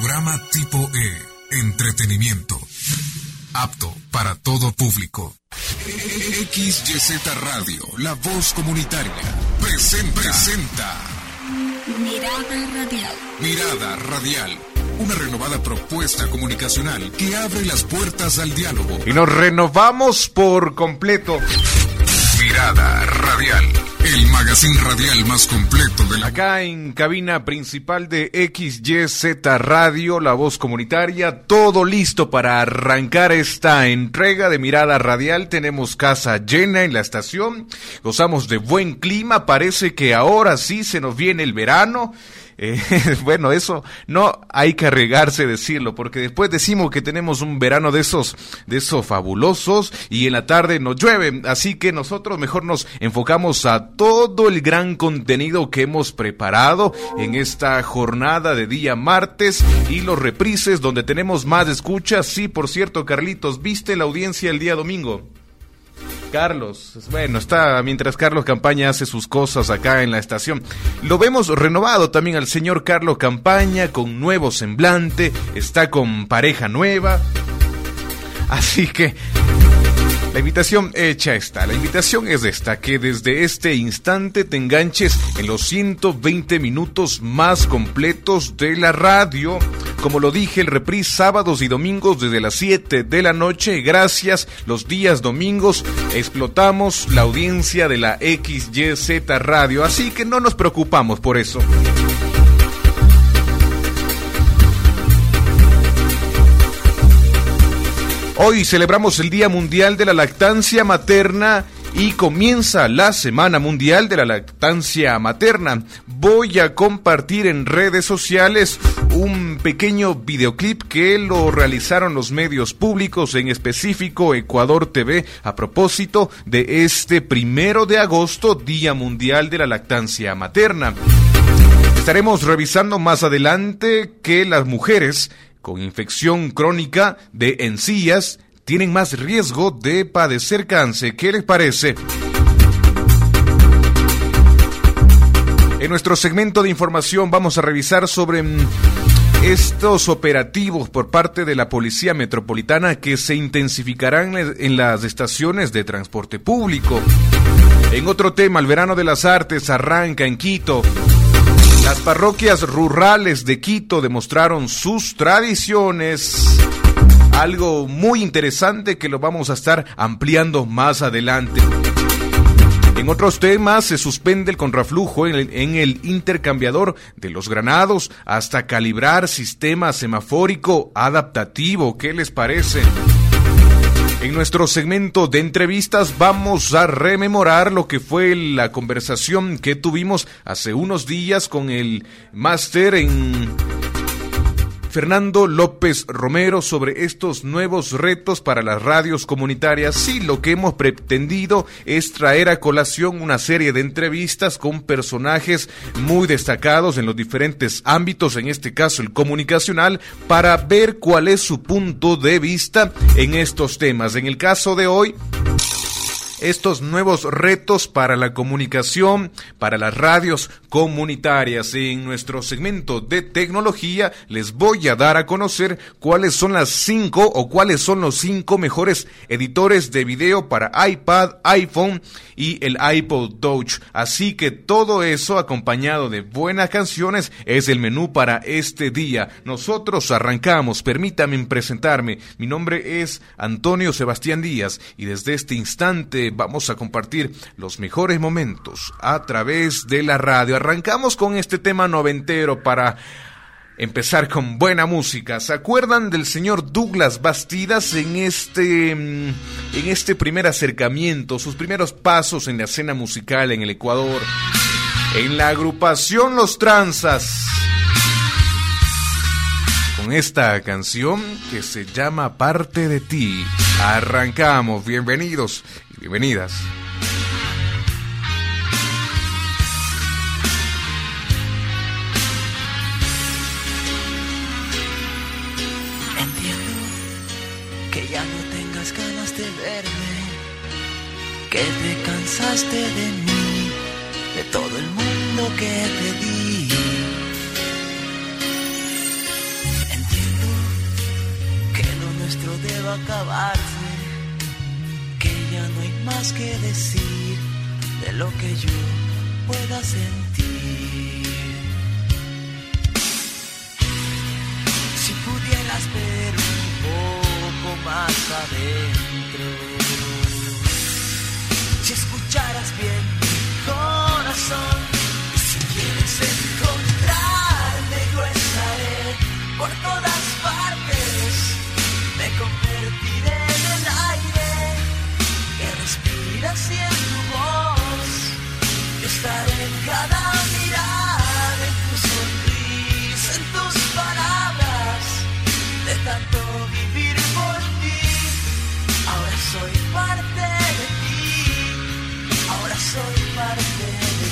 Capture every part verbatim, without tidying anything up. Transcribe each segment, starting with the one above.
Programa tipo E, entretenimiento. Apto para todo público. X Y Z Radio, la voz comunitaria, presenta, presenta Mirada Radial. Mirada Radial, una renovada propuesta comunicacional que abre las puertas al diálogo. Y nos renovamos por completo. Mirada Radial, el magazine radial más completo de la... Acá en cabina principal de X Y Z Radio, la voz comunitaria, todo listo para arrancar esta entrega de Mirada Radial. Tenemos casa llena en la estación, gozamos de buen clima, parece que ahora sí se nos viene el verano. Eh, bueno, eso no hay que arriesgarse a decirlo, porque después decimos que tenemos un verano de esos, de esos fabulosos, y en la tarde nos llueve, así que nosotros mejor nos enfocamos a todo el gran contenido que hemos preparado en esta jornada de día martes, y los reprises donde tenemos más escuchas. Sí, por cierto, Carlitos, ¿viste la audiencia el día domingo? Carlos, bueno, está mientras Carlos Campaña hace sus cosas acá en la estación. Lo vemos renovado también al señor Carlos Campaña, con nuevo semblante, está con pareja nueva. Así que la invitación hecha está, la invitación es esta, que desde este instante te enganches en los ciento veinte minutos más completos de la radio. Como lo dije, el reprise sábados y domingos desde las siete de la noche. Gracias, los días domingos explotamos la audiencia de la X Y Z Radio, así que no nos preocupamos por eso. Hoy celebramos el Día Mundial de la Lactancia Materna y comienza la Semana Mundial de la Lactancia Materna. Voy a compartir en redes sociales un pequeño videoclip que lo realizaron los medios públicos, en específico Ecuador T V, a propósito de este primero de agosto, Día Mundial de la Lactancia Materna. Estaremos revisando más adelante que las mujeres con infección crónica de encías tienen más riesgo de padecer cáncer. ¿Qué les parece? En nuestro segmento de información vamos a revisar sobre estos operativos por parte de la Policía Metropolitana que se intensificarán en las estaciones de transporte público. En otro tema, el Verano de las Artes arranca en Quito. Las parroquias rurales de Quito demostraron sus tradiciones, algo muy interesante que lo vamos a estar ampliando más adelante. En otros temas, se suspende el contraflujo en el, en el intercambiador de Los Granados hasta calibrar sistema semafórico adaptativo. ¿Qué les parece? En nuestro segmento de entrevistas vamos a rememorar lo que fue la conversación que tuvimos hace unos días con el máster en Fernando López Romero sobre estos nuevos retos para las radios comunitarias. Sí, lo que hemos pretendido es traer a colación una serie de entrevistas con personajes muy destacados en los diferentes ámbitos, en este caso el comunicacional, para ver cuál es su punto de vista en estos temas. En el caso de hoy, estos nuevos retos para la comunicación, para las radios comunitarias. En nuestro segmento de tecnología les voy a dar a conocer cuáles son las cinco o cuáles son los cinco mejores editores de video para iPad, iPhone y el iPod Touch. Así que todo eso acompañado de buenas canciones es el menú para este día. Nosotros arrancamos, permítanme presentarme. Mi nombre es Antonio Sebastián Díaz y desde este instante vamos a compartir los mejores momentos a través de la radio. Arrancamos con este tema noventero para empezar con buena música. ¿Se acuerdan del señor Douglas Bastidas en este, en este primer acercamiento, sus primeros pasos en la escena musical en el Ecuador? En la agrupación Los Tranzas, con esta canción que se llama Parte de Ti. Arrancamos, bienvenidos y bienvenidas. Que ya no tengas ganas de verme, que te cansaste de mí, de todo el mundo que te di. acabarse, que ya no hay más que decir de lo que yo pueda sentir. Si pudieras ver un poco más adentro, si escucharas bien mi corazón, y si quieres encontrarme yo estaré por todas partes. Me convertiré en el aire que respiras y en tu voz. Yo estaré en cada mirada, en tu sonrisa, en tus palabras, de tanto vivir por ti. Ahora soy parte de ti, ahora soy parte de ti.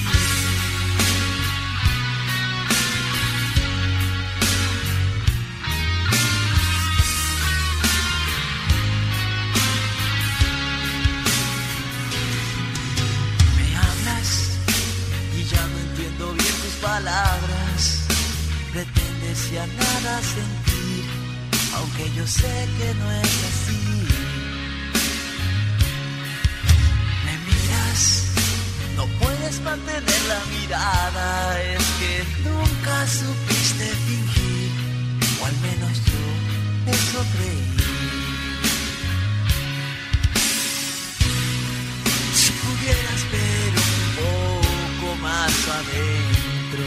Palabras, pretendes ya nada sentir, aunque yo sé que no es así. Me miras, no puedes mantener la mirada, es que nunca supiste fingir, o al menos yo eso creí. Si pudieras ver un poco más adentro,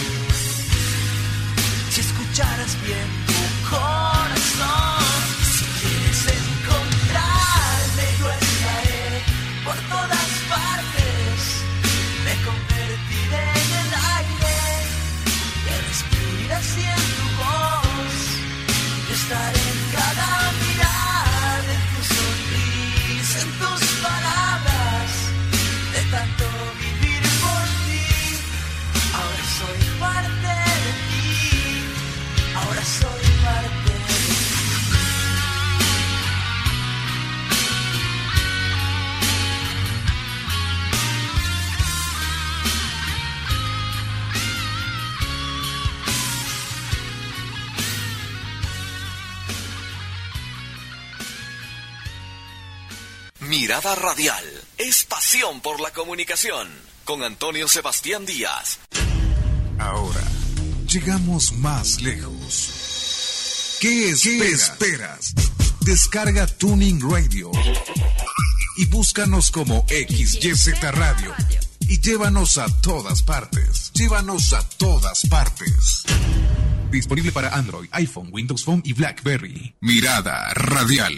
si escucharas bien tu corazón, si quieres encontrarme yo estaré por todas partes. Me convertiré en el aire que respiras y en tu voz. Yo estaré en cada mirada, en tu sonrisa, en tus palabras, de tanto vivir por ti. Ahora soy parte de ti, ahora soy parte de ti. Mirada Radial es pasión por la comunicación. Con Antonio Sebastián Díaz. Ahora, llegamos más lejos. ¿Qué esperas? ¿Qué esperas? Descarga Tuning Radio y búscanos como X Y Z Radio y llévanos a todas partes. Llévanos a todas partes. Disponible para Android, iPhone, Windows Phone y BlackBerry. Mirada Radial.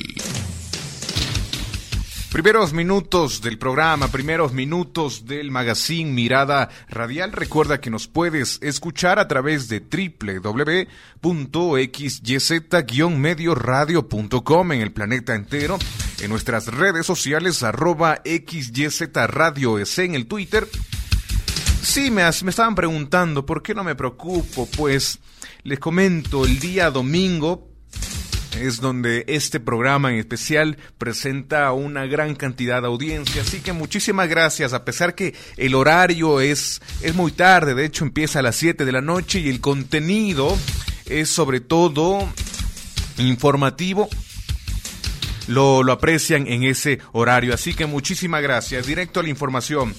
Primeros minutos del programa, primeros minutos del magazine Mirada Radial. Recuerda que nos puedes escuchar a través de doble u doble u doble u punto x y z guion medio radio punto com en el planeta entero, en nuestras redes sociales, arroba X Y Z Radio E C en el Twitter. Sí, me, me estaban preguntando por qué no me preocupo. Pues les comento, el día domingo es donde este programa en especial presenta una gran cantidad de audiencia, así que muchísimas gracias, a pesar que el horario es, es muy tarde, de hecho empieza a las siete de la noche y el contenido es sobre todo informativo, lo, lo aprecian en ese horario, así que muchísimas gracias. Directo a la información.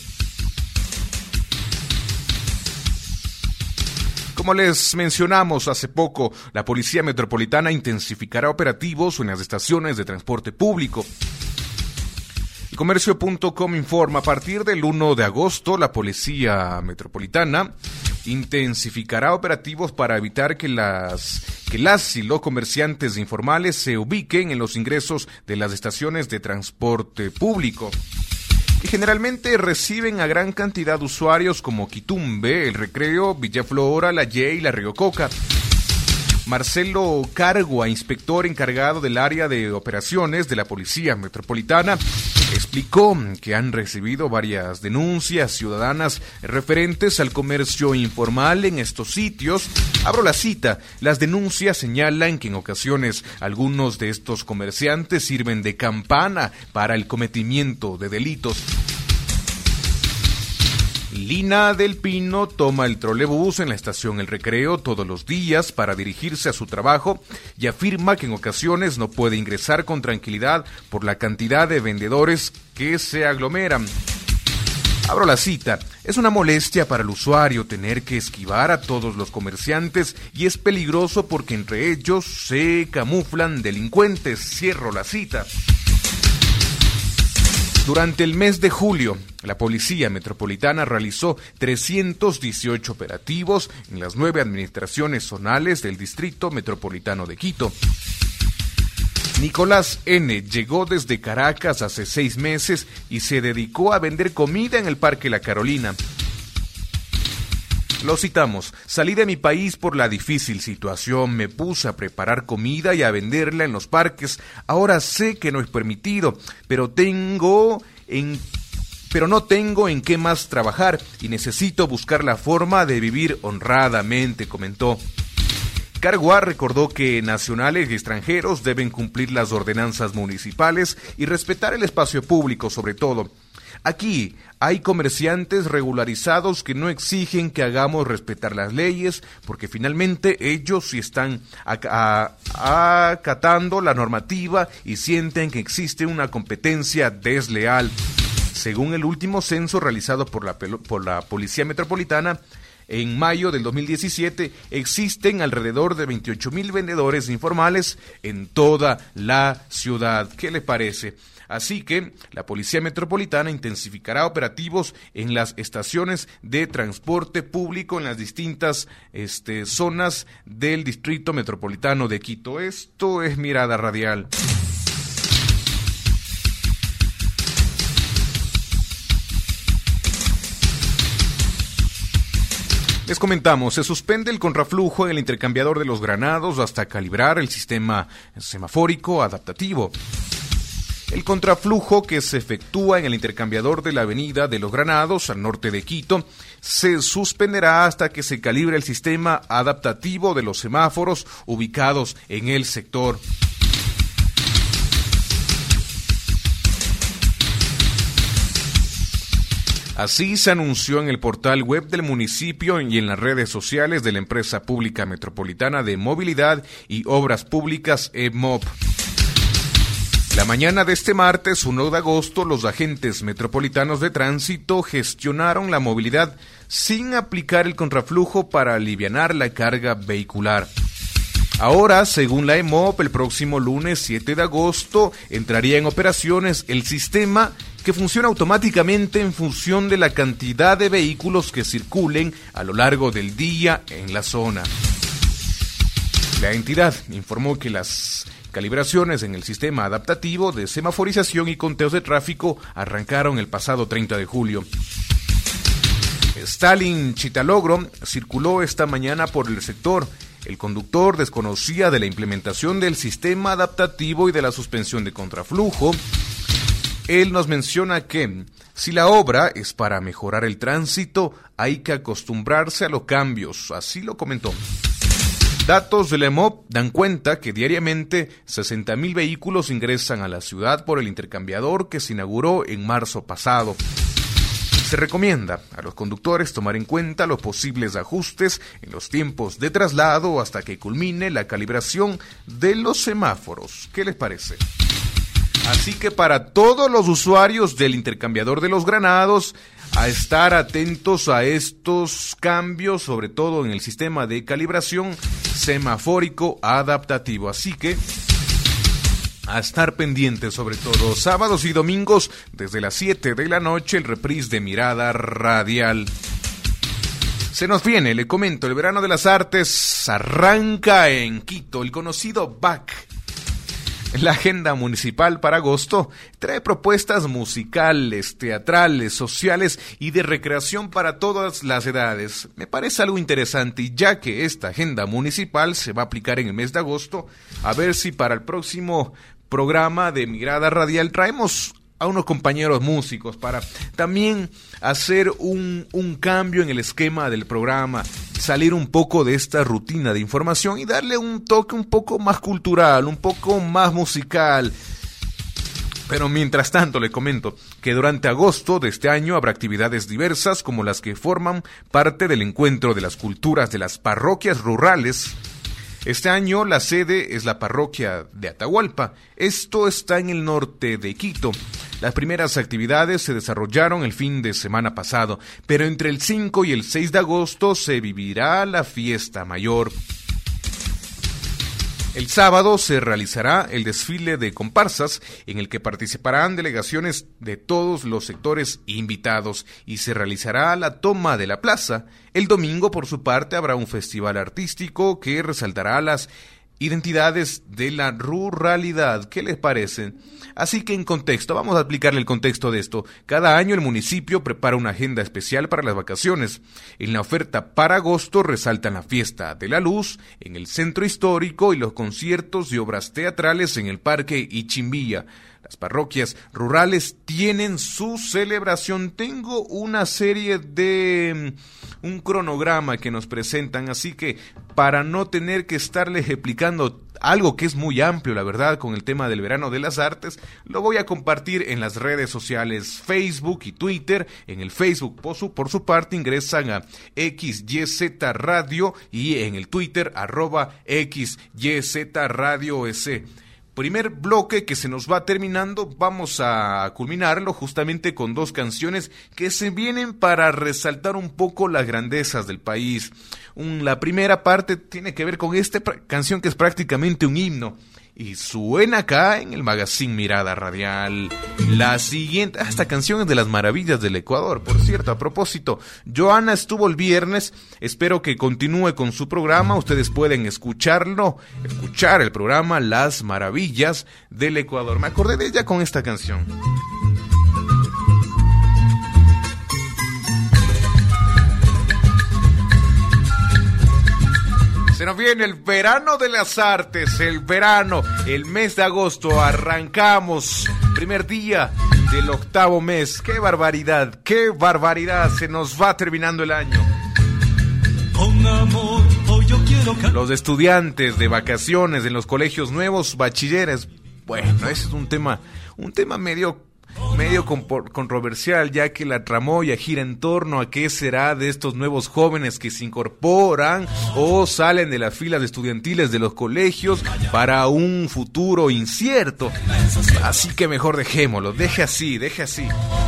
Como les mencionamos hace poco, la Policía Metropolitana intensificará operativos en las estaciones de transporte público. Comercio punto com informa, a partir del primero de agosto, la Policía Metropolitana intensificará operativos para evitar que las, que las y los comerciantes informales se ubiquen en los ingresos de las estaciones de transporte público. Y generalmente reciben a gran cantidad de usuarios como Quitumbe, El Recreo, Villaflora, La Ye y La Río Coca. Marcelo Cargua, inspector encargado del área de operaciones de la Policía Metropolitana, explicó que han recibido varias denuncias ciudadanas referentes al comercio informal en estos sitios. Abro la cita. Las denuncias señalan que en ocasiones algunos de estos comerciantes sirven de campana para el cometimiento de delitos. Lina del Pino toma el trolebús en la estación El Recreo todos los días para dirigirse a su trabajo y afirma que en ocasiones no puede ingresar con tranquilidad por la cantidad de vendedores que se aglomeran. Abro la cita. Es una molestia para el usuario tener que esquivar a todos los comerciantes y es peligroso porque entre ellos se camuflan delincuentes. Cierro la cita. Durante el mes de julio, la Policía Metropolitana realizó trescientos dieciocho operativos en las nueve administraciones zonales del Distrito Metropolitano de Quito. Nicolás N. llegó desde Caracas hace seis meses y se dedicó a vender comida en el Parque La Carolina. Lo citamos: salí de mi país por la difícil situación, me puse a preparar comida y a venderla en los parques. Ahora sé que no es permitido, pero tengo en pero no tengo en qué más trabajar y necesito buscar la forma de vivir honradamente, comentó. Carguá recordó que nacionales y extranjeros deben cumplir las ordenanzas municipales y respetar el espacio público sobre todo. Aquí hay comerciantes regularizados que no exigen que hagamos respetar las leyes porque finalmente ellos sí están acatando la normativa y sienten que existe una competencia desleal. Según el último censo realizado por la, por la Policía Metropolitana, en mayo del dos mil diecisiete existen alrededor de veintiocho mil vendedores informales en toda la ciudad. ¿Qué le parece? Así que la Policía Metropolitana intensificará operativos en las estaciones de transporte público en las distintas este, zonas del Distrito Metropolitano de Quito. Esto es Mirada Radial. Les comentamos, se suspende el contraflujo en el intercambiador de los Granados hasta calibrar el sistema semafórico adaptativo. El contraflujo que se efectúa en el intercambiador de la avenida de los Granados al norte de Quito se suspenderá hasta que se calibre el sistema adaptativo de los semáforos ubicados en el sector. Así se anunció en el portal web del municipio y en las redes sociales de la empresa pública metropolitana de movilidad y obras públicas E M O P. La mañana de este martes, uno de agosto, los agentes metropolitanos de tránsito gestionaron la movilidad sin aplicar el contraflujo para alivianar la carga vehicular. Ahora, según la E M O P, el próximo lunes siete de agosto entraría en operaciones el sistema que funciona automáticamente en función de la cantidad de vehículos que circulen a lo largo del día en la zona. La entidad informó que las calibraciones en el sistema adaptativo de semaforización y conteos de tráfico arrancaron el pasado treinta de julio. Stalin Chitalogro circuló esta mañana por el sector. El conductor desconocía de la implementación del sistema adaptativo y de la suspensión de contraflujo. Él nos menciona que si la obra es para mejorar el tránsito, hay que acostumbrarse a los cambios, así lo comentó. Datos de la E M O P dan cuenta que diariamente sesenta mil vehículos ingresan a la ciudad por el intercambiador que se inauguró en marzo pasado. Se recomienda a los conductores tomar en cuenta los posibles ajustes en los tiempos de traslado hasta que culmine la calibración de los semáforos. ¿Qué les parece? Así que para todos los usuarios del intercambiador de los Granados, a estar atentos a estos cambios, sobre todo en el sistema de calibración semafórico adaptativo. Así que a estar pendientes, sobre todo sábados y domingos, desde las siete de la noche, el reprise de Mirada Radial. Se nos viene, le comento, el verano de las artes arranca en Quito, el conocido B A C. La agenda municipal para agosto trae propuestas musicales, teatrales, sociales y de recreación para todas las edades. Me parece algo interesante y ya que esta agenda municipal se va a aplicar en el mes de agosto, a ver si para el próximo programa de Mirada Radial traemos a unos compañeros músicos para también hacer un, un cambio en el esquema del programa, salir un poco de esta rutina de información y darle un toque un poco más cultural, un poco más musical. Pero mientras tanto le comento que durante agosto de este año habrá actividades diversas como las que forman parte del encuentro de las culturas de las parroquias rurales. Este año la sede es la parroquia de Atahualpa. Esto está en el norte de Quito. Las primeras actividades se desarrollaron el fin de semana pasado, pero entre el cinco y el seis de agosto se vivirá la fiesta mayor. El sábado se realizará el desfile de comparsas en el que participarán delegaciones de todos los sectores invitados y se realizará la toma de la plaza. El domingo, por su parte, habrá un festival artístico que resaltará las identidades de la ruralidad. ¿Qué les parece? Así que en contexto, vamos a aplicarle el contexto de esto. Cada año el municipio prepara una agenda especial para las vacaciones. En la oferta para agosto resaltan la fiesta de la luz en el centro histórico y los conciertos y obras teatrales en el Parque Ichimbilla. Las parroquias rurales tienen su celebración. Tengo una serie de... un cronograma que nos presentan, así que para no tener que estarles explicando algo que es muy amplio, la verdad, con el tema del verano de las artes, lo voy a compartir en las redes sociales Facebook y Twitter. En el Facebook, por su, por su parte, ingresan a X Y Z Radio y en el Twitter, arroba X Y Z Radio S. Primer bloque que se nos va terminando, vamos a culminarlo justamente con dos canciones que se vienen para resaltar un poco las grandezas del país. Un, la primera parte tiene que ver con esta canción que es prácticamente un himno y suena acá en el magazine Mirada Radial. La siguiente, ah, esta canción es de las maravillas del Ecuador, por cierto. A propósito, Joana estuvo el viernes, espero que continúe con su programa. Ustedes pueden escucharlo, escuchar el programa Las Maravillas del Ecuador. Me acordé de ella con esta canción. Se nos viene el verano de las artes, el verano, el mes de agosto, arrancamos, primer día del octavo mes. ¡Qué barbaridad, qué barbaridad! Se nos va terminando el año. Con amor, hoy yo quiero can- Los estudiantes de vacaciones en los colegios nuevos, bachilleres, bueno, ese es un tema, un tema medio... medio controversial, ya que la tramoya gira en torno a qué será de estos nuevos jóvenes que se incorporan o salen de las filas estudiantiles de los colegios para un futuro incierto. Así que mejor dejémoslo, deje así, deje así.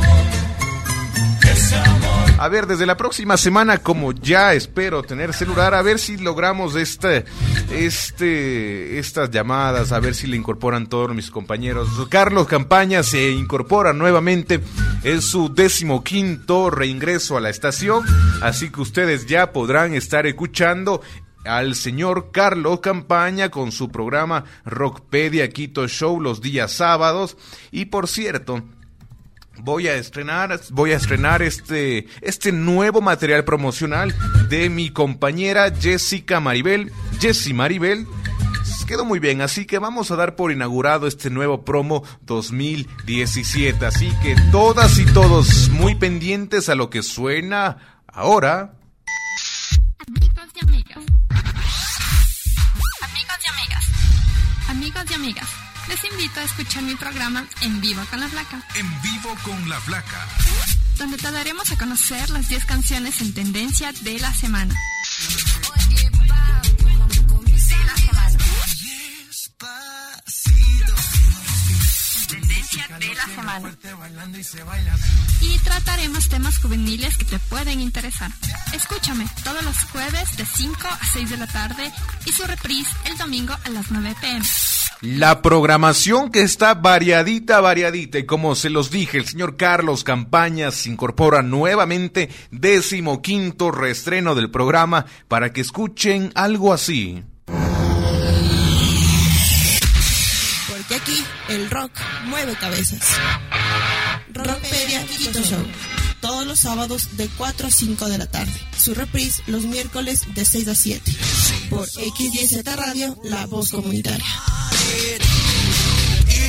A ver, desde la próxima semana, como ya espero tener celular, a ver si logramos este, este, estas llamadas, a ver si le incorporan todos mis compañeros. Carlos Campaña se incorpora nuevamente, es su decimoquinto reingreso a la estación, así que ustedes ya podrán estar escuchando al señor Carlos Campaña con su programa Rockpedia Quito Show los días sábados. Y por cierto, Voy a estrenar, voy a estrenar este, este nuevo material promocional de mi compañera Jessica Maribel, Jessie Maribel. Quedó muy bien, así que vamos a dar por inaugurado este nuevo promo dos mil diecisiete. Así que todas y todos muy pendientes a lo que suena ahora. Amigos y amigas. Amigos y amigas. Amigos y amigas. Les invito a escuchar mi programa En Vivo con la Flaca. En Vivo con la Flaca. Donde te daremos a conocer las diez canciones en tendencia de la semana. Tendencia de la semana. Y trataremos temas juveniles que te pueden interesar. Escúchame todos los jueves de cinco a seis de la tarde y su reprise el domingo a las nueve pm. La programación que está variadita, variadita, y como se los dije, el señor Carlos Campaña se incorpora nuevamente, decimoquinto reestreno del programa, para que escuchen algo así. Porque aquí el rock mueve cabezas. Rockpedia Quito Show, todos los sábados de cuatro a cinco de la tarde. Su reprise los miércoles de seis a siete. Por X Y Z Radio, la voz comunitaria.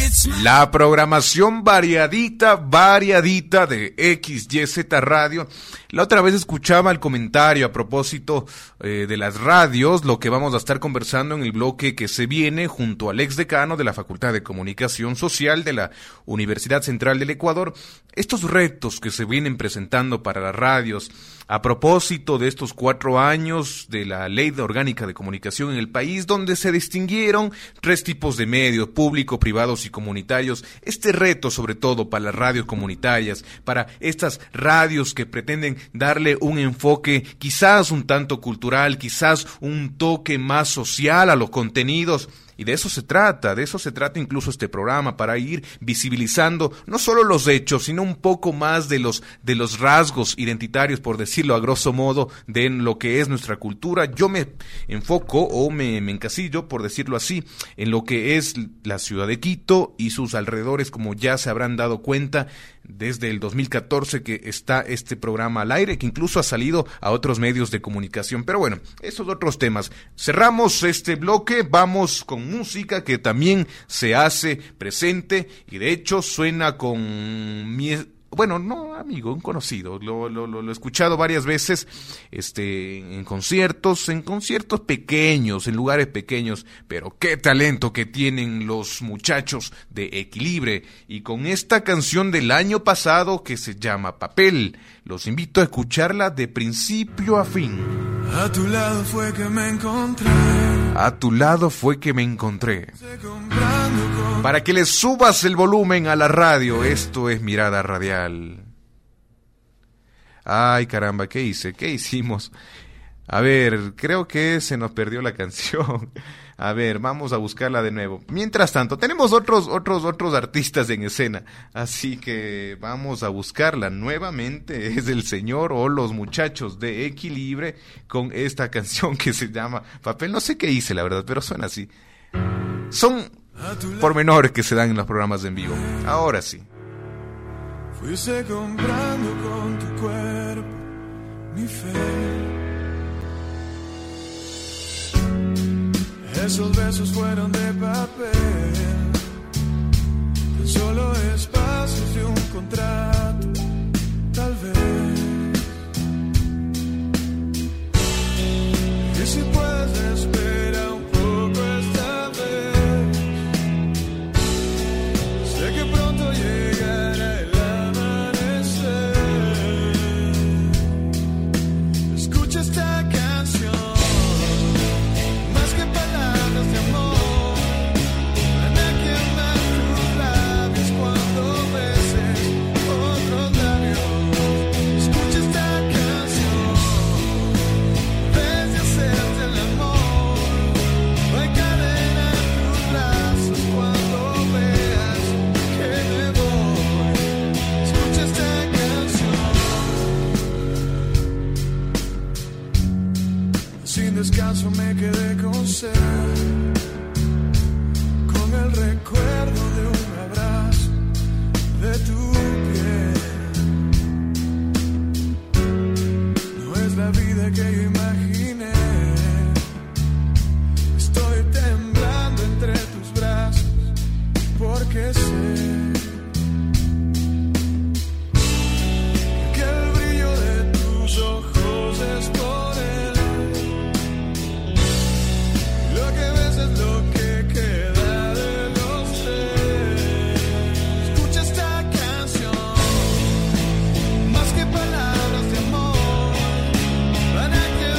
La programación variadita, variadita de X Y Z Radio. La otra vez escuchaba el comentario a propósito eh, de las radios, lo que vamos a estar conversando en el bloque que se viene junto al exdecano de la Facultad de Comunicación Social de la Universidad Central del Ecuador. Estos retos que se vienen presentando para las radios a propósito de estos cuatro años de la Ley Orgánica de Comunicación en el país, donde se distinguieron tres tipos de medios, público, privados y comunitarios. Este reto, sobre todo para las radios comunitarias, para estas radios que pretenden darle un enfoque quizás un tanto cultural, quizás un toque más social a los contenidos. Y de eso se trata, de eso se trata incluso este programa, para ir visibilizando no solo los hechos, sino un poco más de los de los rasgos identitarios, por decirlo a grosso modo, de lo que es nuestra cultura. Yo me enfoco o me, me encasillo, por decirlo así, en lo que es la ciudad de Quito y sus alrededores, como ya se habrán dado cuenta desde el dos mil catorce que está este programa al aire, que incluso ha salido a otros medios de comunicación. Pero bueno, esos otros temas. Cerramos este bloque, vamos con música que también se hace presente y de hecho suena con mi... Bueno, no, amigo, un conocido, lo, lo, lo, lo he escuchado varias veces este, en conciertos, en conciertos pequeños, en lugares pequeños, pero qué talento que tienen los muchachos de Equilibre, y con esta canción del año pasado que se llama Papel, los invito a escucharla de principio a fin. A tu lado fue que me encontré. A tu lado fue que me encontré. Para que le subas el volumen a la radio, esto es Mirada Radial. Ay, caramba, ¿qué hice? ¿Qué hicimos? A ver, creo que se nos perdió la canción. A ver, vamos a buscarla de nuevo. Mientras tanto, tenemos otros, otros, otros artistas en escena. Así que vamos a buscarla nuevamente. Es el señor o los muchachos de Equilibre con esta canción que se llama Papel. No sé qué hice, la verdad, pero suena así. Son pormenores que se dan en los programas de en vivo. Ahora sí. Fuiste comprando con tu cuerpo mi fe. Esos besos fueron de papel, solo espacios de un contrato, tal vez. Y si puedes esperar un poco esta vez, sé que pronto llegará el amanecer. Escucha esta canción. Descanso me quedé con sed, con el recuerdo de un abrazo de tu piel. No es la vida que yo imaginé. Estoy temblando entre tus brazos porque sé que el brillo de tus ojos es por él. Lo que ves es lo que queda de los tres. Escucha esta canción, más que palabras de amor, van a quedar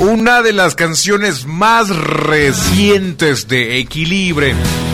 una de las canciones más recientes de Equilibre.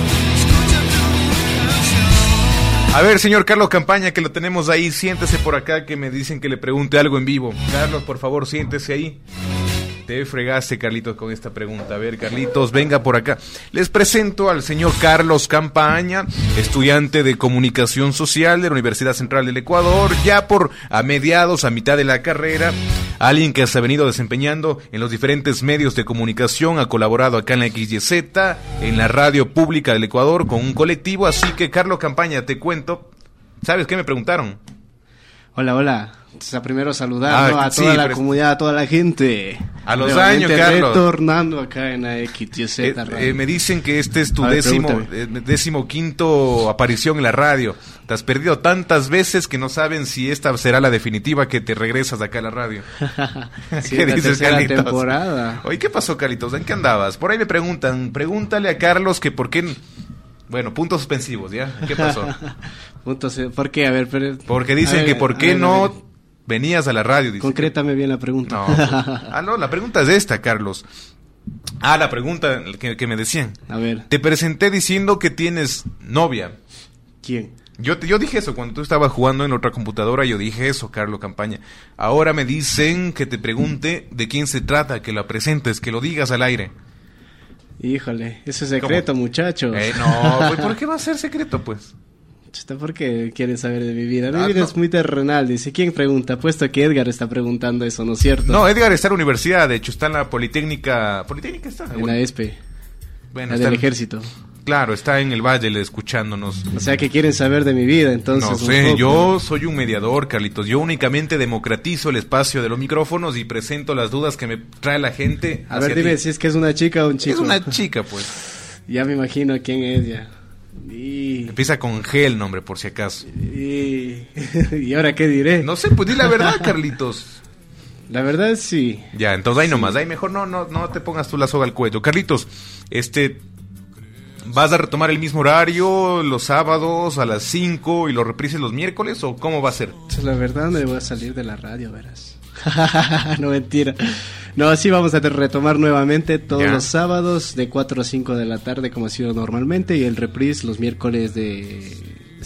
A ver, señor Carlos Campaña, que lo tenemos ahí, siéntese por acá, que me dicen que le pregunte algo en vivo. Carlos, por favor, siéntese ahí. Te fregaste, Carlitos, con esta pregunta. A ver, Carlitos, venga por acá. Les presento al señor Carlos Campaña, estudiante de Comunicación Social de la Universidad Central del Ecuador, ya por a mediados, a mitad de la carrera, alguien que se ha venido desempeñando en los diferentes medios de comunicación, ha colaborado acá en la X Y Z, en la radio pública del Ecuador, con un colectivo. Así que, Carlos Campaña, te cuento, ¿sabes qué me preguntaron? Hola, hola. O sea, primero saludar, ah, ¿no? a sí, toda la pero... comunidad, a toda la gente. A los Nuevamente años, Carlos. Retornando acá en la X Y Z eh, Radio. eh, me dicen que este es tu A ver, décimo, eh, décimo quinto aparición en la radio. Te has perdido tantas veces que no saben si esta será la definitiva que te regresas acá a la radio. Sí, ¿Qué la dices, tercera Carlitos? temporada. Oye, ¿qué pasó, Carlitos? ¿En qué andabas? Por ahí me preguntan, pregúntale a Carlos que por qué... Bueno, puntos suspensivos, ¿ya? ¿Qué pasó? Puntos, ¿por qué? A ver, pero... Porque dicen ver, que por qué ver, no venías a la radio. Dicen. Concrétame bien la pregunta. No, pues, ah, no, la pregunta es esta, Carlos. Ah, la pregunta que, que me decían. A ver. Te presenté diciendo que tienes novia. ¿Quién? Yo, te, yo dije eso cuando tú estabas jugando en la otra computadora, yo dije eso, Carlos Campaña. Ahora me dicen que te pregunte de quién se trata, que la presentes, que lo digas al aire. Híjole, eso es secreto, ¿Cómo? muchachos. Eh, no, pues, ¿por qué va a ser secreto, pues? ¿Por qué quieren saber de mi vida? Mi Ah, vida no. es muy terrenal, dice. ¿Quién pregunta? Puesto que Edgar está preguntando eso, ¿no es cierto? No, Edgar está en la universidad, de hecho, está en la Politécnica... ¿Politécnica está? En la E S P E, Bueno, la está del en- ejército. Claro, está en el Valle escuchándonos. O sea que quieren saber de mi vida, entonces. No un sé, poco. yo soy un mediador, Carlitos. Yo únicamente democratizo el espacio de los micrófonos y presento las dudas que me trae la gente. A hacia ver, dime ti. si es que es una chica o un chico. Es una chica, pues. Ya me imagino quién es ya. Y... Empieza con G el nombre, por si acaso. Y... ¿Y ahora qué diré? No sé, pues di la verdad, Carlitos. La verdad sí. Ya, entonces ahí nomás, ahí mejor no, no, no te pongas tú la soga al cuello. Carlitos, este... ¿vas a retomar el mismo horario los sábados a las cinco y los reprises los miércoles o cómo va a ser? Pues la verdad me voy a salir de la radio, verás. No, mentira. No, sí vamos a retomar nuevamente todos Ya. los sábados de cuatro a cinco de la tarde como ha sido normalmente y el reprise los miércoles de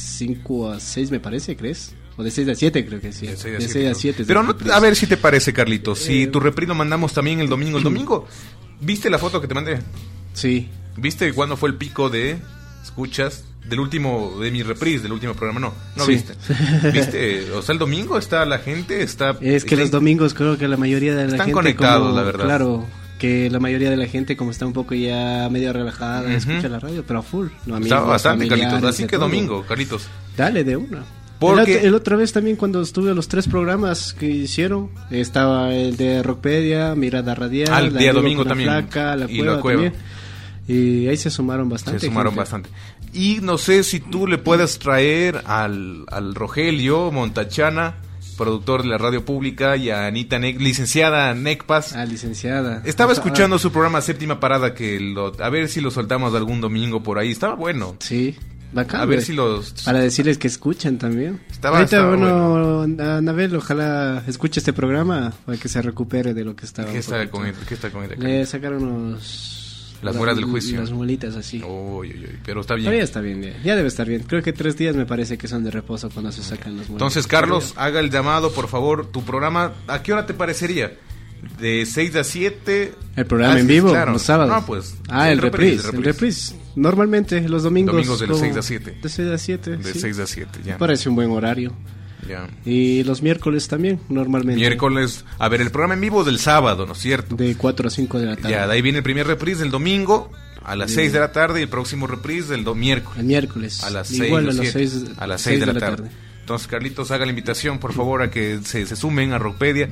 cinco a seis me parece, ¿crees? O de seis a siete creo que sí. De seis a De siete, seis a creo. siete. es Pero el no, reprise. a ver si te parece, Carlitos. Si Eh, tu reprise lo mandamos también el domingo. El domingo, ¿viste la foto que te mandé? Sí. ¿Viste cuándo fue el pico de escuchas del último, de mi reprise, del último programa? No, no Sí. viste. ¿Viste? O sea, el domingo está la gente, está... Es que está- los domingos creo que la mayoría de la Están gente conectados, como- la verdad. Claro, que la mayoría de la gente como está un poco ya medio relajada, Ujú. escucha la radio, pero a full. No, amigos, Estaba bastante, familiares, Carlitos. Así de que todo. domingo, Carlitos. Dale, de una. Porque- El, otro- el otra vez también cuando estuve a los tres programas que hicieron, estaba el de Rockpedia, Mirada Radial, Ah, el La día Digo domingo con la también. Flaca, La Y Cueva, La Cueva. también. Y ahí se sumaron bastante. Se sumaron gente. bastante. Y no sé si tú le puedas traer al, al Rogelio Montachana, productor de la radio pública, y a Anita Nec, licenciada Necpas. Ah, licenciada. Estaba O sea, escuchando su programa Séptima Parada, que lo, a ver si lo soltamos algún domingo por ahí. Estaba bueno. Sí, bacán. A ver güey. si los... Para decirles que escuchen también. Estaba- Ahorita, estaba bueno, Anabel, ojalá escuche este programa para que se recupere de lo que estaba. ¿Qué un está poquito. con él? ¿Qué está con él acá? Le sacaron unos... Las muelas del juicio. Las muelitas así. Uy, uy, uy, pero está Todavía bien. está bien, ya. Ya debe estar bien. Creo que tres días me parece que son de reposo cuando se sacan las muelas. Entonces, Carlos, haga el llamado, por favor. Tu programa, ¿a qué hora te parecería? ¿De seis a siete? El programa Ah, en sí, vivo, claro. los sábados. No, pues. Ah, el reprise, el reprise. Normalmente, los domingos. Domingos de como- seis a siete. De seis a siete, De sí. seis a siete, ya. Me parece un buen horario. Ya. Y los miércoles también, normalmente. Miércoles, a ver, el programa en vivo del sábado, ¿no es cierto? De cuatro a cinco de la tarde. Ya, de ahí viene el primer reprise del domingo a las Sí. seis de la tarde y el próximo reprise del do- miércoles. El miércoles. A las Igual seis, a o las siete. seis, a las seis de la tarde. Entonces, Carlitos, haga la invitación, por favor, a que se, se sumen a Rockpedia.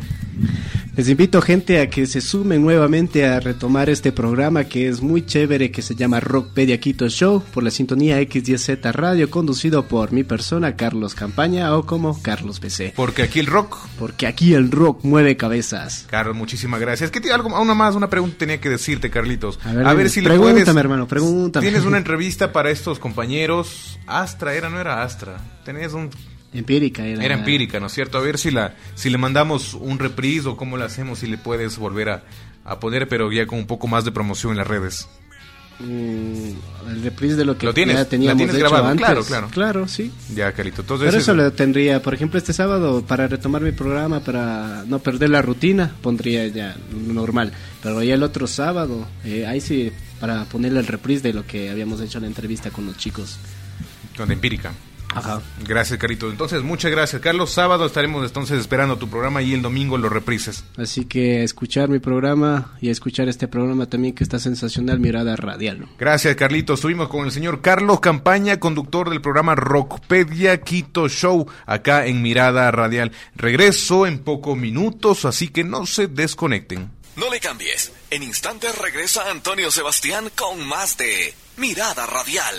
Les invito, gente, a que se sumen nuevamente a retomar este programa que es muy chévere, que se llama Rockpedia Quito Show, por la sintonía X Y Z Radio, conducido por mi persona, Carlos Campaña, o como Carlos B C. Porque aquí el rock... Porque aquí el rock mueve cabezas. Carlos, muchísimas gracias. Que algo, una más, una pregunta tenía que decirte, Carlitos. A ver, a dime. ver si le Pregúntame, puedes... hermano, pregúntame. Tienes una entrevista para estos compañeros. Astra era, no era Astra. Tenías un... Empírica era. Era empírica, ¿no es cierto? A ver si la si le mandamos un reprise o cómo la hacemos, si le puedes volver a, a poner, pero ya con un poco más de promoción en las redes. Mm, el reprise de lo que ¿Lo tienes? ya teníamos ¿Lo tienes hecho grabado? antes. Claro, claro. Claro, sí. Ya, Carlito. Entonces, Pero eso eso lo tendría, por ejemplo, este sábado, para retomar mi programa, para no perder la rutina, pondría ya normal. Pero ya el otro sábado, eh, ahí sí, para ponerle el reprise de lo que habíamos hecho en la entrevista con los chicos. Con Empírica. Ajá. Gracias, Carlito. Entonces, muchas gracias, Carlos. Sábado estaremos entonces esperando tu programa y el domingo los reprises. Así que escuchar mi programa y escuchar este programa también que está sensacional, Mirada Radial. Gracias, Carlitos. Estuvimos con el señor Carlos Campaña, conductor del programa Rockpedia Quito Show, acá en Mirada Radial. Regreso en pocos minutos, así que no se desconecten. No le cambies. En instantes regresa Antonio Sebastián con más de Mirada Radial.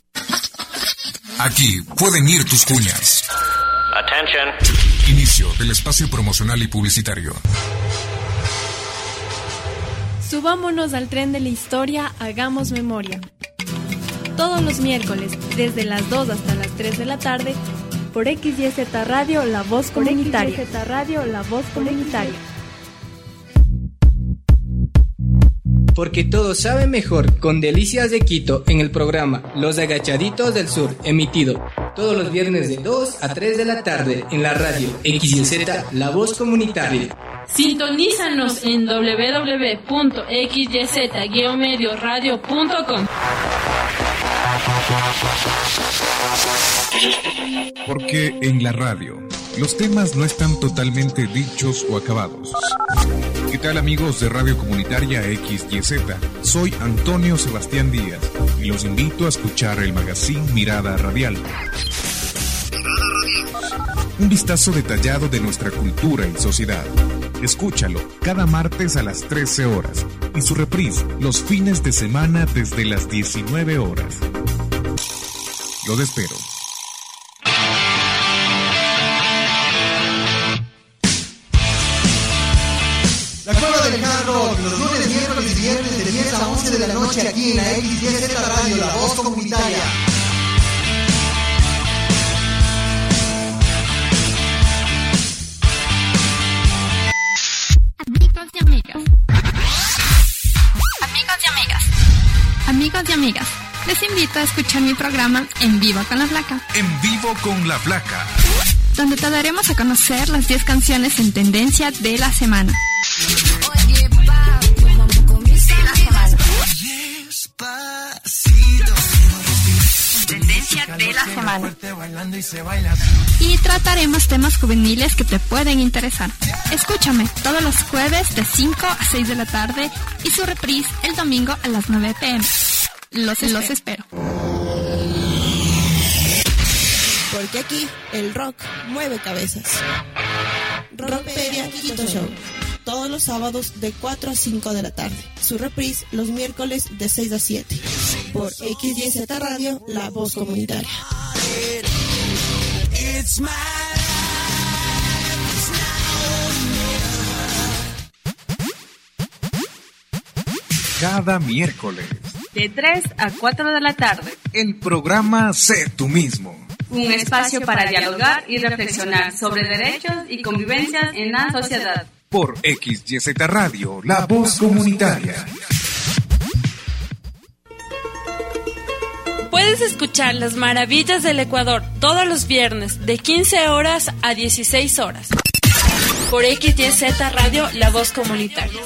Aquí pueden ir tus cuñas. Attention. Inicio del espacio promocional y publicitario. Subámonos al tren de la historia, hagamos memoria. Todos los miércoles, desde las dos hasta las tres de la tarde, por X Y Z Radio, La Voz Comunitaria. X Y Z Radio, La Voz Comunitaria. Porque todo sabe mejor con Delicias de Quito en el programa Los Agachaditos del Sur, emitido todos los viernes de dos a tres de la tarde en la radio X Y Z, La Voz Comunitaria. Sintonízanos en doble u doble u doble u punto x y z guion medio radio punto com. Porque en la radio los temas no están totalmente dichos o acabados. ¿Qué tal, amigos de Radio Comunitaria X Y Z? Soy Antonio Sebastián Díaz y los invito a escuchar el magazine Mirada Radial. Un vistazo detallado de nuestra cultura y sociedad. Escúchalo cada martes a las trece horas y su reprise los fines de semana desde las diecinueve horas. Los espero. La Cueva del Hard Rock, los lunes, miércoles y viernes de diez a once de la noche aquí en la X Y Z Radio, La Voz Comunitaria. Amigos y amigas. Amigos y amigas. Amigos y amigas. Les invito a escuchar mi programa En Vivo con la Flaca. En Vivo con la Flaca. Donde te daremos a conocer las diez canciones en tendencia de la semana. Tendencia de la semana. Y trataremos temas juveniles que te pueden interesar. Escúchame todos los jueves de cinco a seis de la tarde y su reprise el domingo a las nueve pe eme. Los, los espero. Porque aquí el rock mueve cabezas. Rockpedia Quito Show. Todos los sábados de cuatro a cinco de la tarde. Su reprise los miércoles de seis a siete. Por X Y Z Radio, La Voz Comunitaria. Cada miércoles. De tres a cuatro de la tarde. El programa Sé Tú Mismo. Un espacio para dialogar y reflexionar sobre derechos y convivencias en la sociedad. Por X Y Z Radio, La Voz Comunitaria. Puedes escuchar las maravillas del Ecuador todos los viernes de quince horas a dieciséis horas. Por X Y Z Radio, La Voz Comunitaria.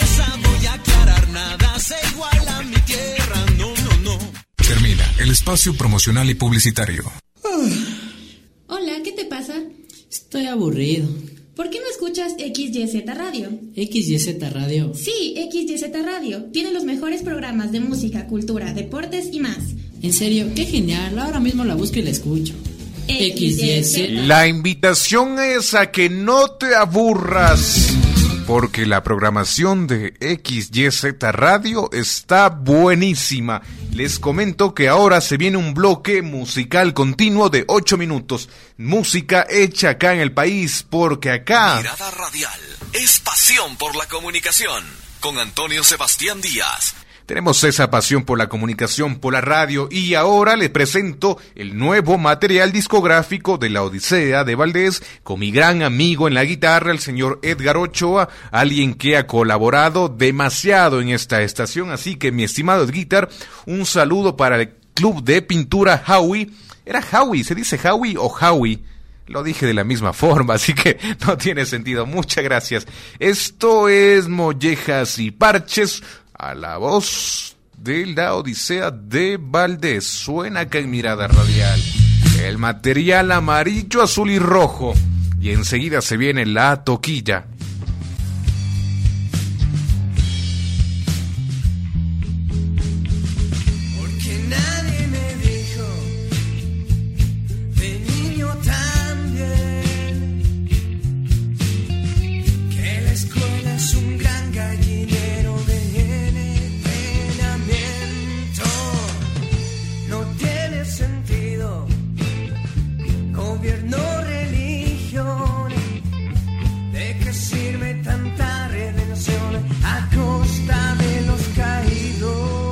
Termina el espacio promocional y publicitario. Hola, ¿qué te pasa? Estoy aburrido. ¿Por qué no escuchas X Y Z Radio? ¿X Y Z Radio? Sí, X Y Z Radio. Tiene los mejores programas de música, cultura, deportes y más. En serio, qué genial. Ahora mismo la busco y la escucho. X Y Z. La invitación es a que no te aburras, porque la programación de X Y Z Radio está buenísima. Les comento que ahora se viene un bloque musical continuo de ocho minutos. Música hecha acá en el país, porque acá... Mirada Radial es pasión por la comunicación. Con Antonio Sebastián Díaz. Tenemos esa pasión por la comunicación, por la radio, y ahora les presento el nuevo material discográfico de La Odisea de Valdés, con mi gran amigo en la guitarra, el señor Edgar Ochoa, alguien que ha colaborado demasiado en esta estación. Así que, mi estimado Edgar, un saludo para el Club de Pintura Howie. ¿Era Howie? ¿Se dice Howie o Howie? Lo dije de la misma forma, así que no tiene sentido. Muchas gracias. Esto es Mollejas y Parches, a la voz de La Odisea de Valdés. Suena acá en Mirada Radial el material amarillo, azul y rojo, y enseguida se viene la toquilla. Porque nadie me dijo de niño también que la escuela es un gran gallinero de no tiene sentido. Gobierno, religión, ¿de qué sirve tanta redención a costa de los caídos?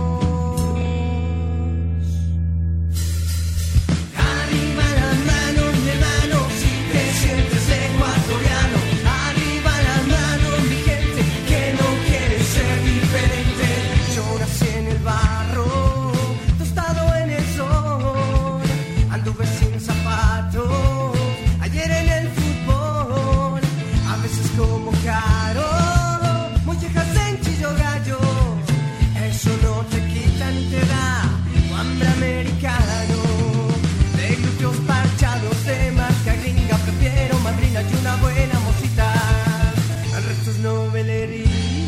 Arriba las manos, mi hermano, si te sientes ecuatoriano. Arriba las manos, mi gente, que no quiere ser diferente. Yo nací en el barro, anduve sin zapatos, ayer en el fútbol, a veces como caro, mollejas en chillo gallo, eso no te quita ni te da, hambre americano, de glúteos parchados, de marca gringa, prefiero madrina y una buena mocita, al resto es novelería.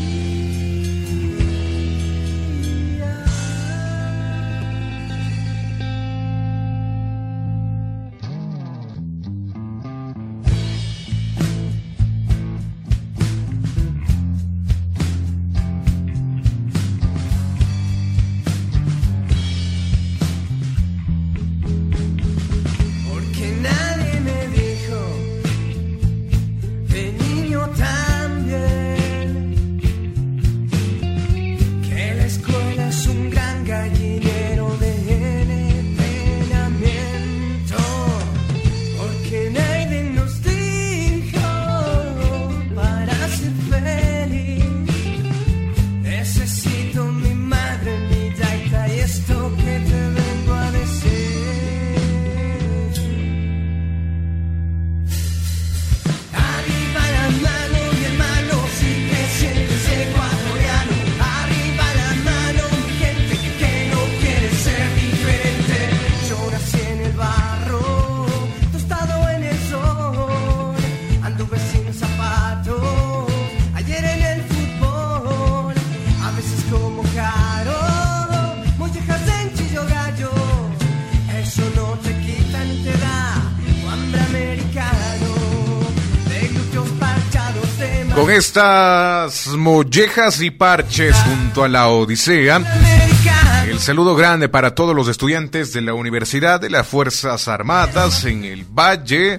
Con estas mollejas y parches junto a La Odisea, el saludo grande para todos los estudiantes de la Universidad de las Fuerzas Armadas en el Valle.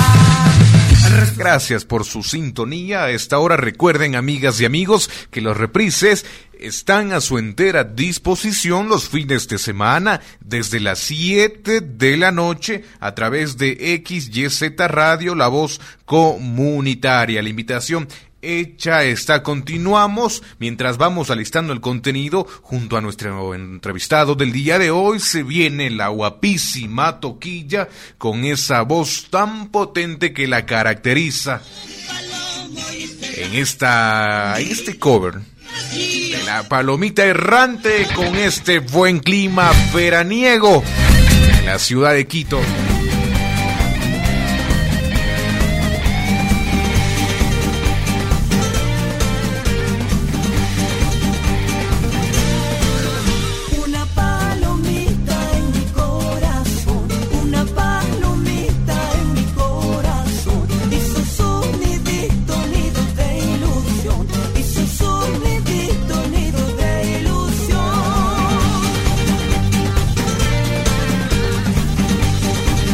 Gracias por su sintonía. A esta hora recuerden, amigas y amigos, que los reprises están a su entera disposición los fines de semana desde las siete de la noche a través de X Y Z Radio, la voz comunitaria. La invitación hecha está. Continuamos mientras vamos alistando el contenido junto a nuestro entrevistado del día de hoy. Se viene la guapísima toquilla con esa voz tan potente que la caracteriza en esta en este cover de La Palomita Errante, con este buen clima veraniego en la ciudad de Quito. Ilusión.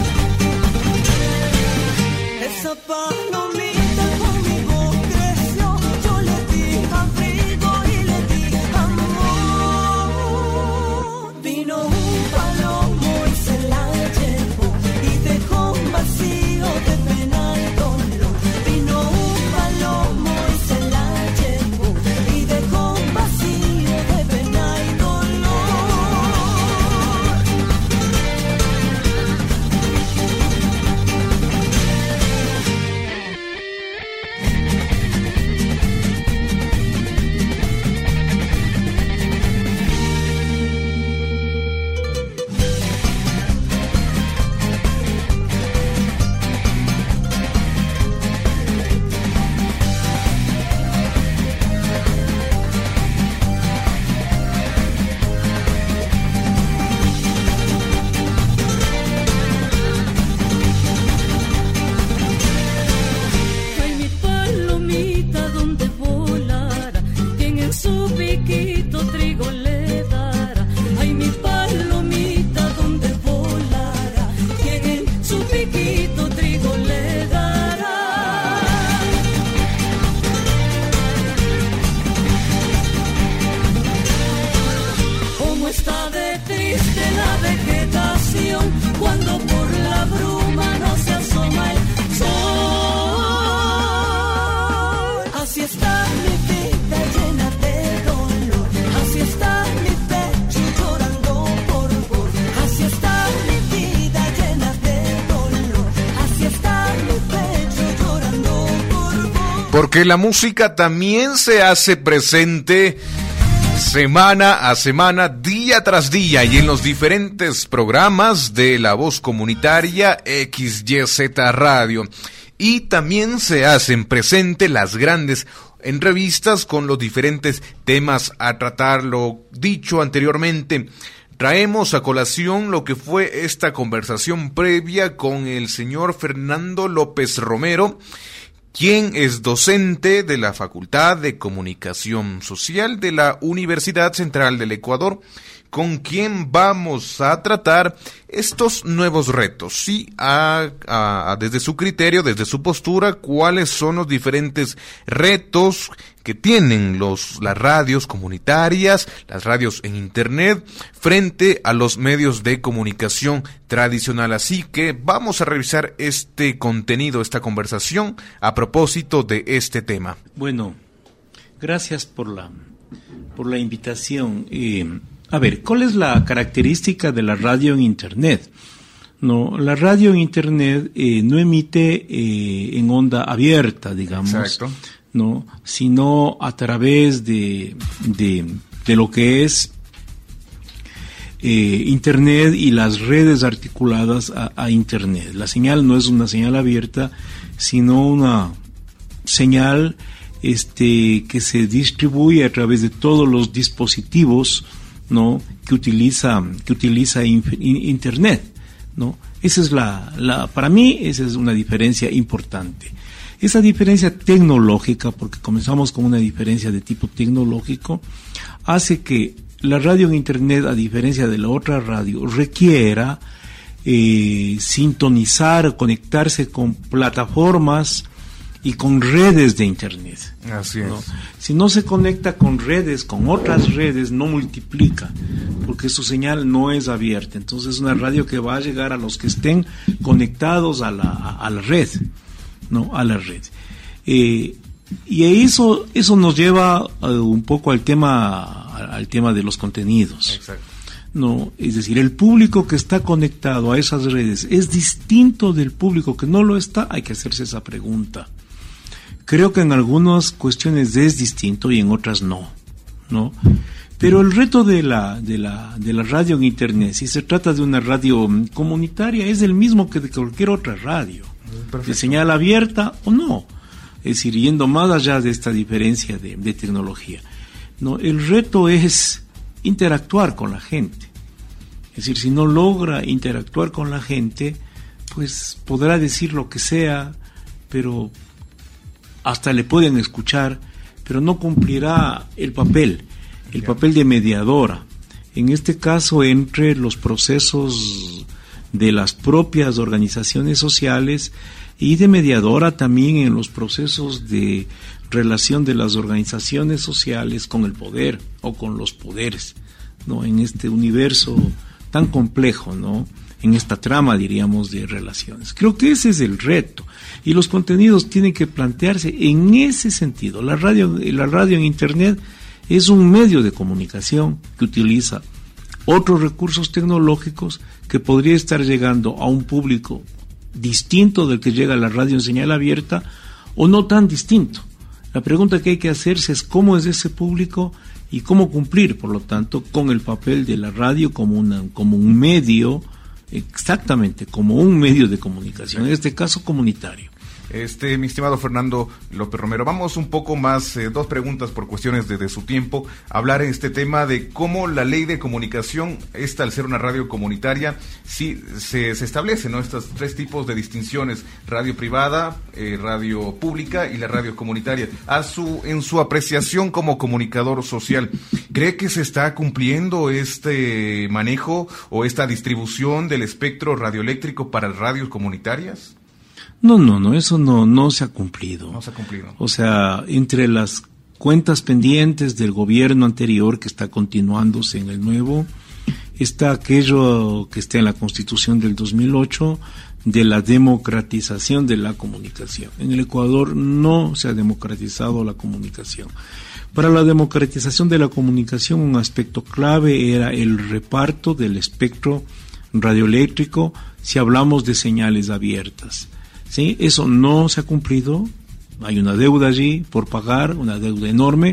triste la vegetación cuando por la bruma no se asoma el sol. Así está mi vida llena de dolor, así está mi pecho llorando por vos, así está mi vida llena de dolor, así está mi pecho llorando por vos. Porque la música también se hace presente semana a semana, día tras día, y en los diferentes programas de La Voz Comunitaria X Y Z Radio. Y también se hacen presente las grandes entrevistas con los diferentes temas a tratar. Lo dicho anteriormente, traemos a colación lo que fue esta conversación previa con el señor Fernando López Romero, quien es docente de la Facultad de Comunicación Social de la Universidad Central del Ecuador, con quien vamos a tratar estos nuevos retos, sí, a, a, a, desde su criterio, desde su postura, cuáles son los diferentes retos que tienen los las radios comunitarias, las radios en internet, frente a los medios de comunicación tradicional. Así que vamos a revisar este contenido, esta conversación, a propósito de este tema. Bueno, gracias por la, por la invitación. Eh, A ver, ¿cuál es la característica de la radio en Internet? No, la radio en Internet eh, no emite eh, en onda abierta, digamos, exacto, no, sino a través de de, de lo que es eh, Internet y las redes articuladas a, a Internet. La señal no es una señal abierta, sino una señal este que se distribuye a través de todos los dispositivos, ¿no?, que utiliza que utiliza in, in, Internet, ¿no? Esa es la, la para mí esa es una diferencia importante. Esa diferencia tecnológica, porque comenzamos con una diferencia de tipo tecnológico, hace que la radio en Internet, a diferencia de la otra radio, requiera eh, sintonizar, conectarse con plataformas y con redes de Internet. Así es. ¿No? Si no se conecta con redes, con otras redes, no multiplica, porque su señal no es abierta. Entonces es una radio que va a llegar a los que estén conectados a la, a, a la red, ¿no? A la red. Eh, y eso, eso nos lleva uh, un poco al tema, al tema de los contenidos. Exacto. No, es decir, el público que está conectado a esas redes es distinto del público que no lo está. Hay que hacerse esa pregunta. Creo que en algunas cuestiones es distinto y en otras no, ¿no? Pero el reto de la de la de la radio en Internet, si se trata de una radio comunitaria, es el mismo que de cualquier otra radio, de señal abierta o no. Es decir, yendo más allá de esta diferencia de, de tecnología, no, el reto es interactuar con la gente. Es decir, si no logra interactuar con la gente, pues podrá decir lo que sea, pero hasta le pueden escuchar, pero no cumplirá el papel, el papel de mediadora. En este caso, entre los procesos de las propias organizaciones sociales y de mediadora también en los procesos de relación de las organizaciones sociales con el poder o con los poderes, ¿no? En este universo tan complejo, ¿no? En esta trama, diríamos, de relaciones. Creo que ese es el reto y los contenidos tienen que plantearse en ese sentido. La radio, la radio en Internet es un medio de comunicación que utiliza otros recursos tecnológicos que podría estar llegando a un público distinto del que llega a la radio en señal abierta o no tan distinto. La pregunta que hay que hacerse es cómo es ese público y cómo cumplir, por lo tanto, con el papel de la radio como, una, como un medio, exactamente, como un medio de comunicación, en este caso comunitario. Este, mi estimado Fernando López Romero, vamos un poco más, eh, dos preguntas por cuestiones de, de su tiempo, hablar en este tema de cómo la ley de comunicación, esta al ser una radio comunitaria, sí se, se establece, ¿no? Estos tres tipos de distinciones, radio privada, eh, radio pública y la radio comunitaria. A su, en su apreciación como comunicador social, ¿cree que se está cumpliendo este manejo o esta distribución del espectro radioeléctrico para radios comunitarias? No, no, no, eso no, no se ha cumplido. No se ha cumplido. O sea, entre las cuentas pendientes del gobierno anterior que está continuándose en el nuevo, está aquello que está en la Constitución del dos mil ocho de la democratización de la comunicación. En el Ecuador no se ha democratizado la comunicación. Para la democratización de la comunicación, un aspecto clave era el reparto del espectro radioeléctrico si hablamos de señales abiertas. ¿Sí? Eso no se ha cumplido, hay una deuda allí por pagar, una deuda enorme,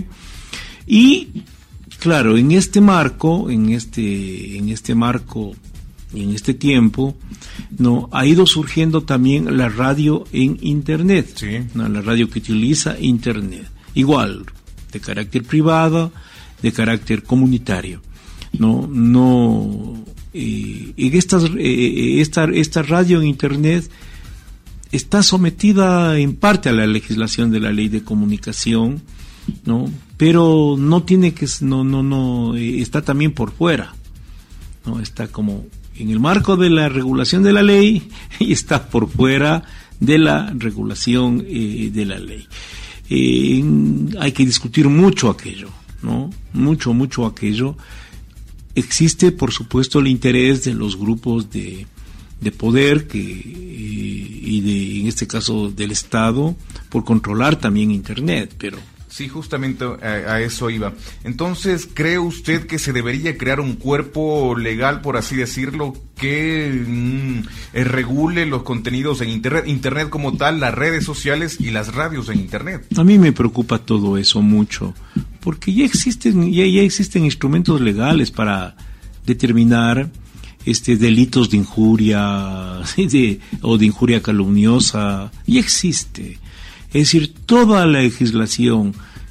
y claro, en este marco, en este, en este marco, en este tiempo, no ha ido surgiendo también la radio en Internet, sí. ¿no? La radio que utiliza Internet, igual, de carácter privado, de carácter comunitario, no, no, eh, en estas, eh, esta, esta radio en Internet está sometida en parte a la legislación de la Ley de Comunicación, no, pero no tiene que, no, no, no, eh, está también por fuera, no, está como en el marco de la regulación de la ley y está por fuera de la regulación eh, de la ley. Eh, hay que discutir mucho aquello, ¿no? Mucho, mucho aquello. Existe, por supuesto, el interés de los grupos de, de poder que, eh, y de, en este caso, del Estado, por controlar también Internet, pero... Sí, justamente a, a eso iba. Entonces, ¿cree usted que se debería crear un cuerpo legal, por así decirlo, que mm, eh, regule los contenidos en Internet, Internet como tal, las redes sociales y las radios en Internet? A mí me preocupa todo eso mucho, porque ya existen, ya, ya existen instrumentos legales para determinar este delitos de injuria de, o de injuria calumniosa, ya existe. Es decir, toda la legislación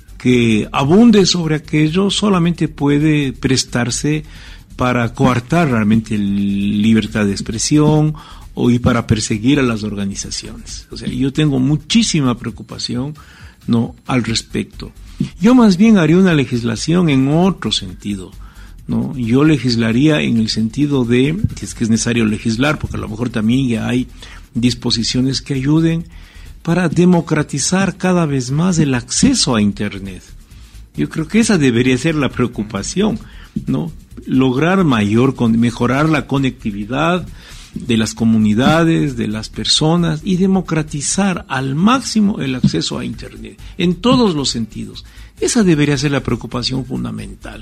que abunde sobre aquello solamente puede prestarse para coartar realmente la libertad de expresión o y para perseguir a las organizaciones. O sea, yo tengo muchísima preocupación, ¿no?, al respecto. Yo más bien haría una legislación en otro sentido, ¿no? Yo legislaría en el sentido de, si es que es necesario legislar, porque a lo mejor también ya hay disposiciones que ayuden para democratizar cada vez más el acceso a Internet. Yo creo que esa debería ser la preocupación, ¿no? Lograr mayor, mejorar la conectividad de las comunidades, de las personas y democratizar al máximo el acceso a Internet, en todos los sentidos. Esa debería ser la preocupación fundamental.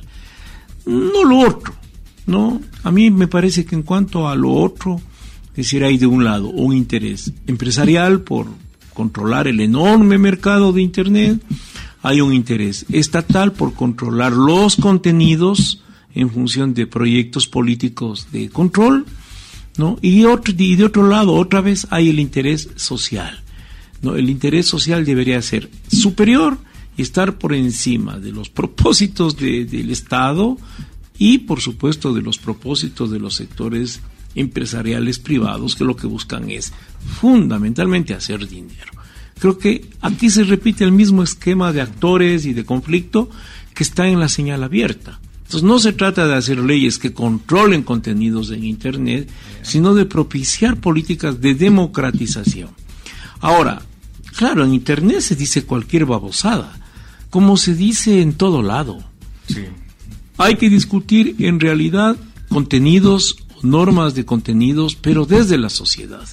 No lo otro, ¿no? A mí me parece que en cuanto a lo otro, es decir, hay de un lado un interés empresarial por controlar el enorme mercado de Internet, hay un interés estatal por controlar los contenidos en función de proyectos políticos de control, ¿no? Y, otro, y de otro lado, otra vez, hay el interés social, ¿no? El interés social debería ser superior y estar por encima de los propósitos de, del Estado y, por supuesto, de los propósitos de los sectores empresariales privados, que lo que buscan es fundamentalmente hacer dinero. Creo que aquí se repite el mismo esquema de actores y de conflicto que está en la señal abierta. Entonces no se trata de hacer leyes que controlen contenidos en Internet, sino de propiciar políticas de democratización. Ahora, claro, en Internet se dice cualquier babosada, como se dice en todo lado. Sí. Hay que discutir en realidad contenidos, normas de contenidos, pero desde la sociedad,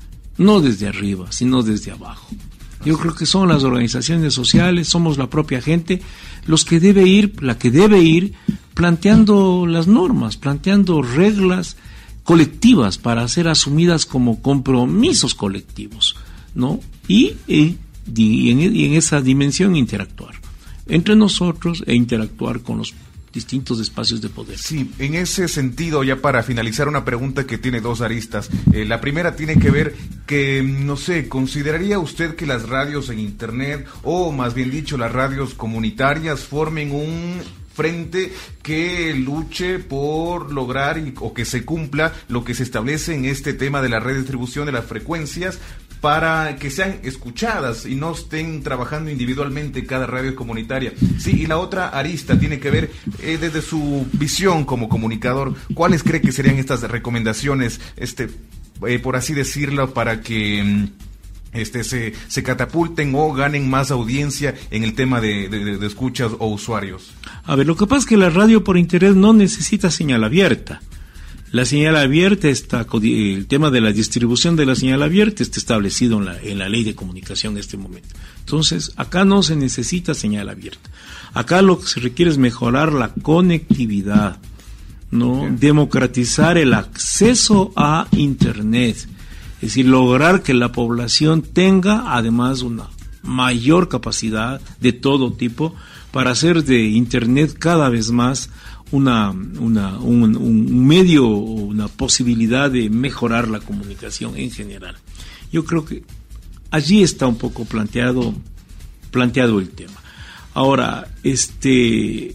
no desde arriba, sino desde abajo. Yo creo que son las organizaciones sociales, somos la propia gente, los que debe ir, la que debe ir planteando las normas, planteando reglas colectivas para ser asumidas como compromisos colectivos, ¿no? Y, y, y, en, y en esa dimensión interactuar entre nosotros e interactuar con los distintos espacios de poder. Sí, en ese sentido, ya para finalizar, una pregunta que tiene dos aristas. Eh, la primera tiene que ver que, no sé, ¿consideraría usted que las radios en Internet, o más bien dicho, las radios comunitarias, formen un frente que luche por lograr y, o que se cumpla lo que se establece en este tema de la redistribución de las frecuencias, para que sean escuchadas y no estén trabajando individualmente cada radio comunitaria? Sí, y la otra arista tiene que ver eh, desde su visión como comunicador, ¿cuáles cree que serían estas recomendaciones, este, eh, por así decirlo, para que este se, se catapulten o ganen más audiencia en el tema de, de, de escuchas o usuarios? A ver, lo que pasa es que la radio por internet no necesita señal abierta. La señal abierta está, el tema de la distribución de la señal abierta está establecido en la, en la ley de comunicación en este momento. Entonces, acá no se necesita señal abierta. Acá lo que se requiere es mejorar la conectividad, ¿no? Bien. Democratizar el acceso a Internet. Es decir, lograr que la población tenga además una mayor capacidad de todo tipo para hacer de Internet cada vez más una, una un, un medio, una posibilidad de mejorar la comunicación en general. Yo creo que allí está un poco planteado planteado el tema. Ahora, este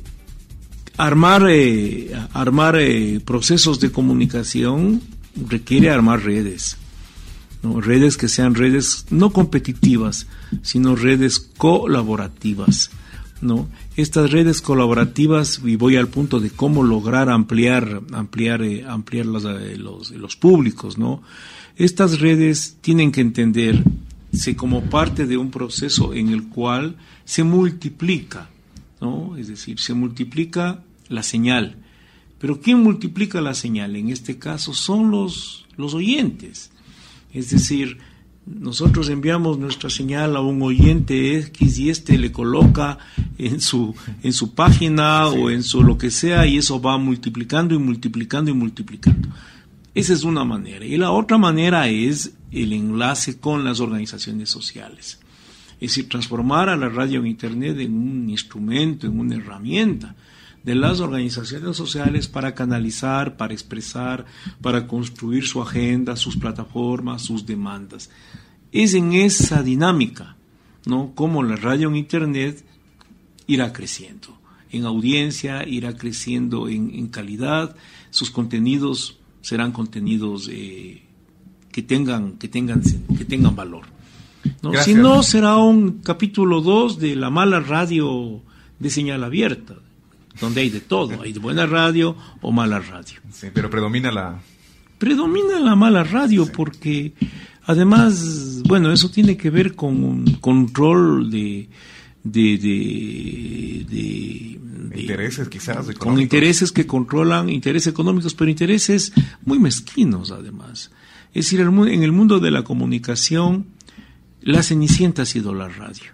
armar eh, armar eh, procesos de comunicación requiere armar redes, ¿no? Redes que sean redes no competitivas, sino redes colaborativas, ¿no? Estas redes colaborativas, y voy al punto de cómo lograr ampliar ampliar eh, ampliar los, eh, los los públicos, ¿no? Estas redes tienen que entenderse como parte de un proceso en el cual se multiplica, ¿no? Es decir, se multiplica la señal. Pero ¿quién multiplica la señal? En este caso son los los oyentes. Es decir, nosotros enviamos nuestra señal a un oyente X y este le coloca en su en su página sí. o en su lo que sea, y eso va multiplicando y multiplicando y multiplicando. Esa es una manera. Y la otra manera es el enlace con las organizaciones sociales. Es decir, transformar a la radio en Internet en un instrumento, en una herramienta de las organizaciones sociales para canalizar, para expresar, para construir su agenda, sus plataformas, sus demandas. Es en esa dinámica, ¿no?, como la radio en Internet irá creciendo. En audiencia irá creciendo en, en calidad, sus contenidos serán contenidos eh, que tengan, que tengan, que tengan valor, ¿no? Si no, será un capítulo dos de la mala radio de señal abierta, donde hay de todo, hay de buena radio o mala radio. Sí, pero predomina la... Predomina la mala radio, sí. Porque además, bueno, eso tiene que ver con un control de... de, de, de, de intereses quizás económicos. Con intereses que controlan, intereses económicos, pero intereses muy mezquinos además. Es decir, en el mundo de la comunicación, la cenicienta ha sido la radio.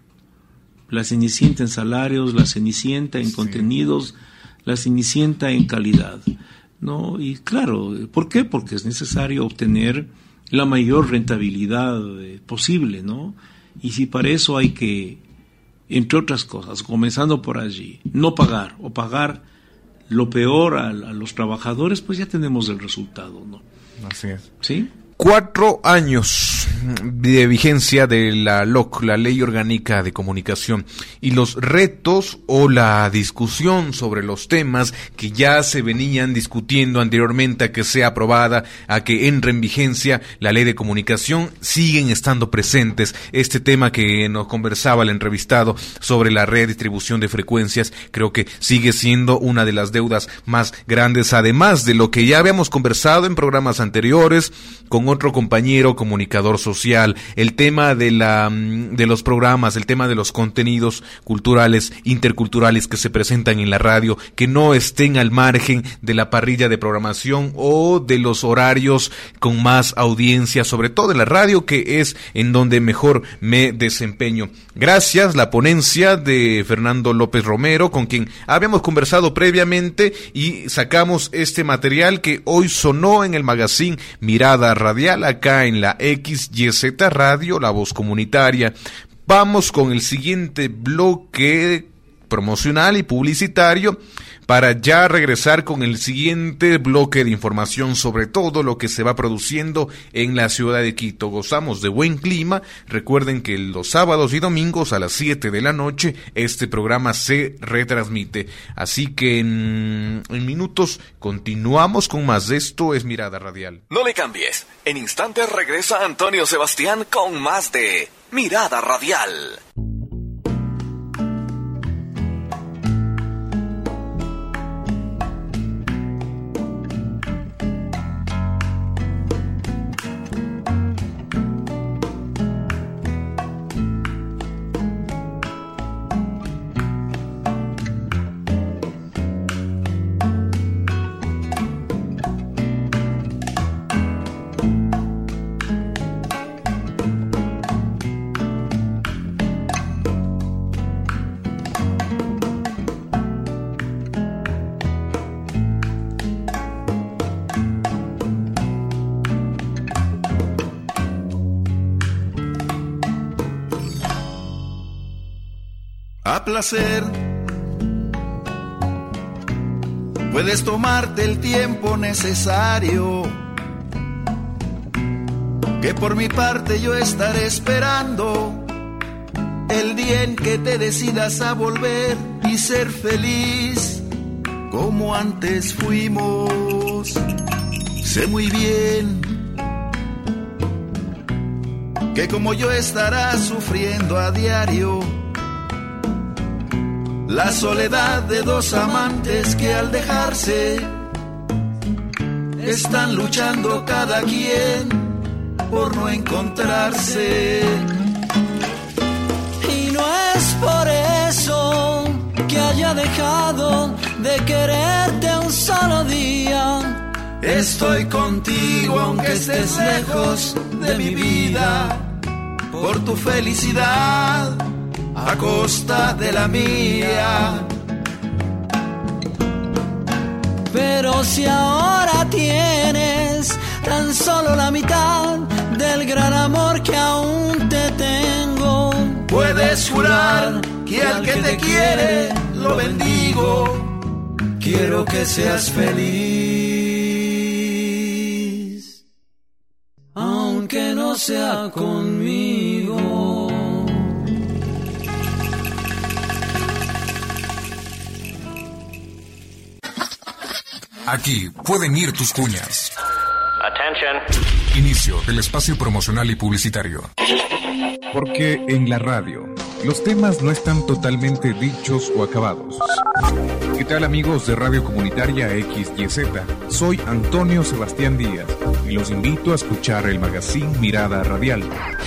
La cenicienta en salarios, la cenicienta en sí. contenidos, la cenicienta en calidad, ¿no? Y claro, ¿por qué? Porque es necesario obtener la mayor rentabilidad eh, posible, ¿no? Y si para eso hay que, entre otras cosas, comenzando por allí, no pagar o pagar lo peor a, a los trabajadores, pues ya tenemos el resultado, ¿no? Así es. ¿Sí? Cuatro años de vigencia de la L O C, la Ley Orgánica de Comunicación, y los retos o la discusión sobre los temas que ya se venían discutiendo anteriormente a que sea aprobada, a que entre en vigencia la Ley de Comunicación, siguen estando presentes. Este tema que nos conversaba el entrevistado sobre la redistribución de frecuencias, creo que sigue siendo una de las deudas más grandes, además de lo que ya habíamos conversado en programas anteriores con otro compañero comunicador social, el tema de la de los programas, el tema de los contenidos culturales, interculturales que se presentan en la radio, que no estén al margen de la parrilla de programación o de los horarios con más audiencia, sobre todo en la radio, que es en donde mejor me desempeño. Gracias, la ponencia de Fernando López Romero, con quien habíamos conversado previamente y sacamos este material que hoy sonó en el magazine Mirada Radial, acá en la X Y Z Radio, la voz comunitaria. Vamos con el siguiente bloque promocional y publicitario para ya regresar con el siguiente bloque de información sobre todo lo que se va produciendo en la ciudad de Quito. Gozamos de buen clima. Recuerden que los sábados y domingos a las siete de la noche este programa se retransmite. Así que en, en minutos continuamos con más de Esto es Mirada Radial. No le cambies. En instantes regresa Antonio Sebastián con más de Mirada Radial. a placer. Puedes tomarte el tiempo necesario, que por mi parte yo estaré esperando el día en que te decidas a volver y ser feliz como antes fuimos. Sé muy bien que como yo estarás sufriendo a diario la soledad de dos amantes que al dejarse están luchando cada quien por no encontrarse. Y no es por eso que haya dejado de quererte un solo día. Estoy contigo aunque estés lejos de mi vida, por tu felicidad a costa de la mía. Pero si ahora tienes tan solo la mitad del gran amor que aún te tengo, puedes jurar que al que te quiere lo bendigo. Quiero que seas feliz, aunque no sea conmigo. Aquí pueden ir tus cuñas. Attention. Inicio del espacio promocional y publicitario. Porque en la radio, los temas no están totalmente dichos o acabados. ¿Qué tal, amigos de Radio Comunitaria X Y Z? Soy Antonio Sebastián Díaz y los invito a escuchar el magazine Mirada Radial.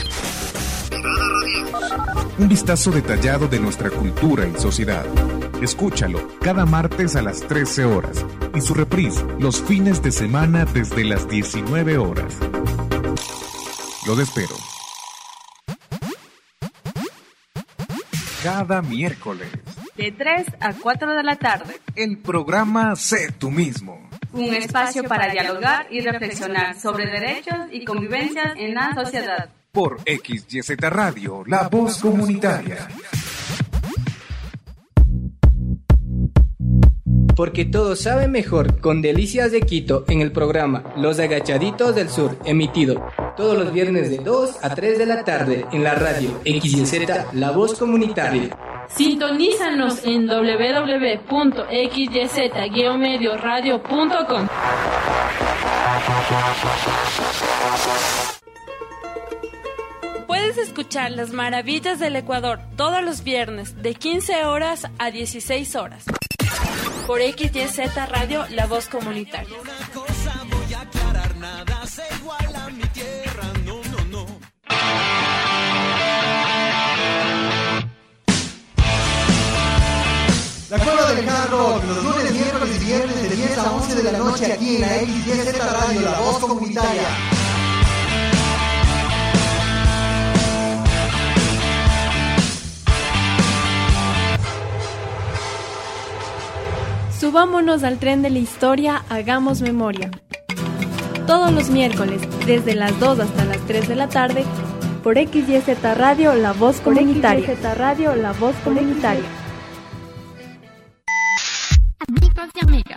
Un vistazo detallado de nuestra cultura y sociedad. Escúchalo cada martes a las trece horas y su reprise los fines de semana desde las diecinueve horas. Los espero. Cada miércoles, de tres a cuatro de la tarde, el programa Sé Tú Mismo. Un espacio para dialogar y reflexionar sobre derechos y convivencias en la sociedad. Por X Y Z Radio, la voz comunitaria. Porque todo sabe mejor con Delicias de Quito en el programa Los Agachaditos del Sur, emitido todos los viernes de dos a tres de la tarde en la radio X Y Z, la voz comunitaria. Sintonízanos en doble u doble u doble u punto x y z guion medio radio punto com. Puedes escuchar las maravillas del Ecuador todos los viernes de quince horas a dieciséis horas. Por X Y Z Radio, la voz comunitaria. La Cueva del Hard Rock, los lunes, miércoles y viernes de diez a once de la noche aquí en la X Y Z Radio, la voz comunitaria. Subámonos al tren de la historia, hagamos memoria. Todos los miércoles, desde las dos hasta las tres de la tarde, por X Y Z Radio, la voz comunitaria. X Y Z Radio, la voz comunitaria. Amigos y amigas.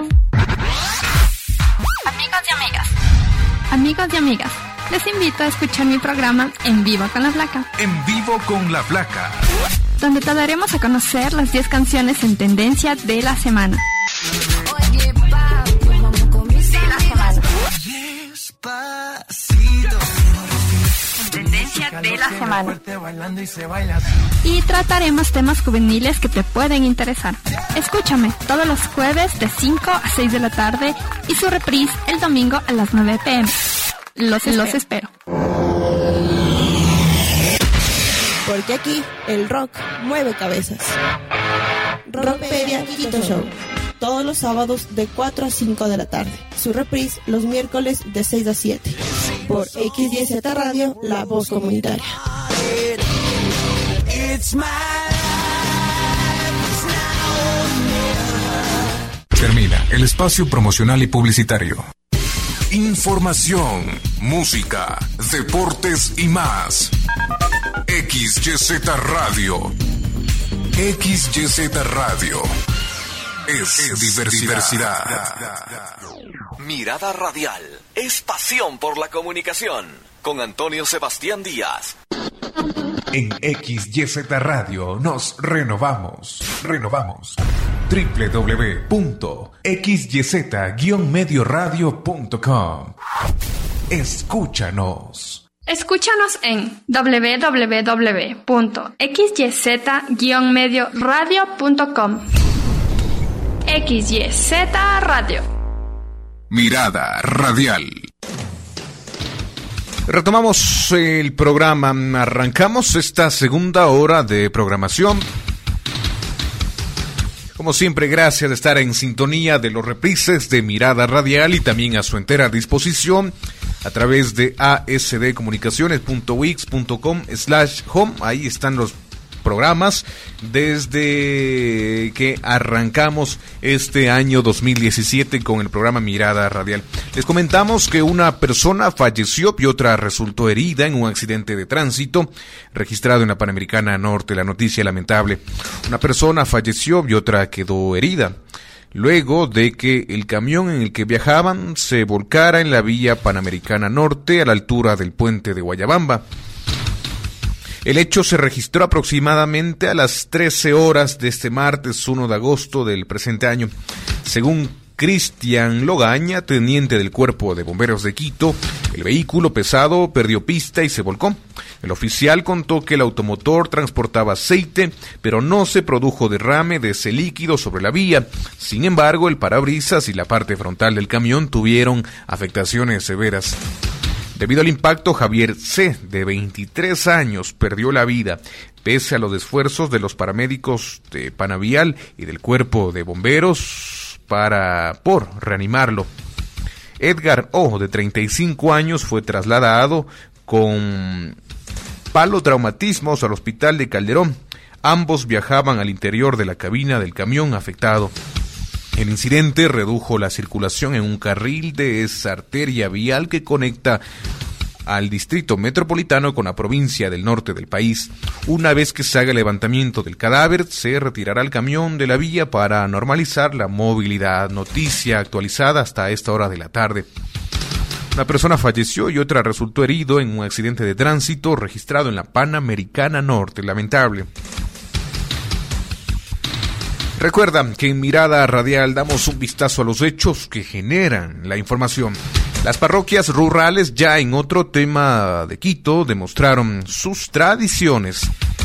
Amigos y amigas. Amigos y amigas. Les invito a escuchar mi programa En Vivo con la Flaca. En Vivo con la Flaca. Donde te daremos a conocer las diez canciones en tendencia de la semana. Oye, papi, vamos con mis de la semana. Despacito. Tendencia de la semana. Y trataremos temas juveniles que te pueden interesar. Escúchame todos los jueves de cinco a seis de la tarde y su reprise el domingo a las nueve pe eme. Los, los espero. Porque aquí el rock mueve cabezas. Rockpedia Quito Show. Todos los sábados de cuatro a cinco de la tarde. Su reprise los miércoles de seis a siete. Por X Y Z Radio, la voz comunitaria. Termina el espacio promocional y publicitario. Información, música, deportes y más. X Y Z Radio. X Y Z Radio es, es diversidad. diversidad. Mirada Radial es pasión por la comunicación. Con Antonio Sebastián Díaz. En X Y Z Radio nos renovamos. Renovamos. doble u doble u doble u punto equis y zeta guion medio radio punto com. Escúchanos. Escúchanos en doble u doble u doble u punto equis y zeta guion medio radio punto com. X Y Z Radio. Mirada Radial. Retomamos el programa, arrancamos esta segunda hora de programación. Como siempre, gracias de estar en sintonía de los reprises de Mirada Radial y también a su entera disposición a través de asdcomunicaciones punto wix punto com slash home. Ahí están los programas desde que arrancamos este año dos mil diecisiete con el programa Mirada Radial. Les comentamos que una persona falleció y otra resultó herida en un accidente de tránsito registrado en la Panamericana Norte. La noticia lamentable: una persona falleció y otra quedó herida luego de que el camión en el que viajaban se volcara en la vía Panamericana Norte a la altura del puente de Guayabamba. El hecho se registró aproximadamente a las trece horas de este martes uno de agosto del presente año. Según Cristian Logaña, teniente del Cuerpo de Bomberos de Quito, el vehículo pesado perdió pista y se volcó. El oficial contó que el automotor transportaba aceite, pero no se produjo derrame de ese líquido sobre la vía. Sin embargo, el parabrisas y la parte frontal del camión tuvieron afectaciones severas. Debido al impacto, Javier C., de veintitrés años, perdió la vida, pese a los esfuerzos de los paramédicos de Panavial y del Cuerpo de Bomberos para por reanimarlo. Edgar O., de treinta y cinco años, fue trasladado con palotraumatismos al hospital de Calderón. Ambos viajaban al interior de la cabina del camión afectado. El incidente redujo la circulación en un carril de esa arteria vial que conecta al distrito metropolitano con la provincia del norte del país. Una vez que se haga el levantamiento del cadáver, se retirará el camión de la vía para normalizar la movilidad. Noticia actualizada hasta esta hora de la tarde. Una persona falleció y otra resultó herido en un accidente de tránsito registrado en la Panamericana Norte. Lamentable. Recuerda que en Mirada Radial damos un vistazo a los hechos que generan la información. Las parroquias rurales, ya en otro tema de Quito, demostraron sus tradiciones.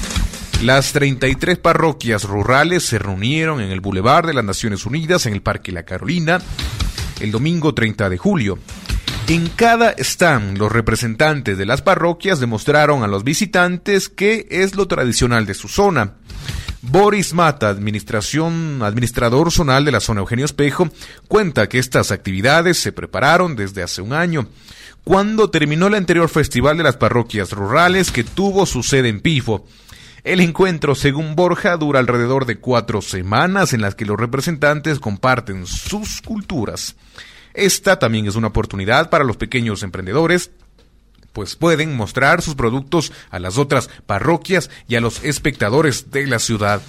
Las treinta y tres parroquias rurales se reunieron en el Boulevard de las Naciones Unidas, en el Parque La Carolina, el domingo treinta de julio. En cada stand, los representantes de las parroquias demostraron a los visitantes qué es lo tradicional de su zona. Boris Mata, administración, administrador zonal de la zona Eugenio Espejo, cuenta que estas actividades se prepararon desde hace un año, cuando terminó el anterior Festival de las Parroquias Rurales que tuvo su sede en Pifo. El encuentro, según Borja, dura alrededor de cuatro semanas en las que los representantes comparten sus culturas. Esta también es una oportunidad para los pequeños emprendedores, pues pueden mostrar sus productos a las otras parroquias y a los espectadores de la ciudad.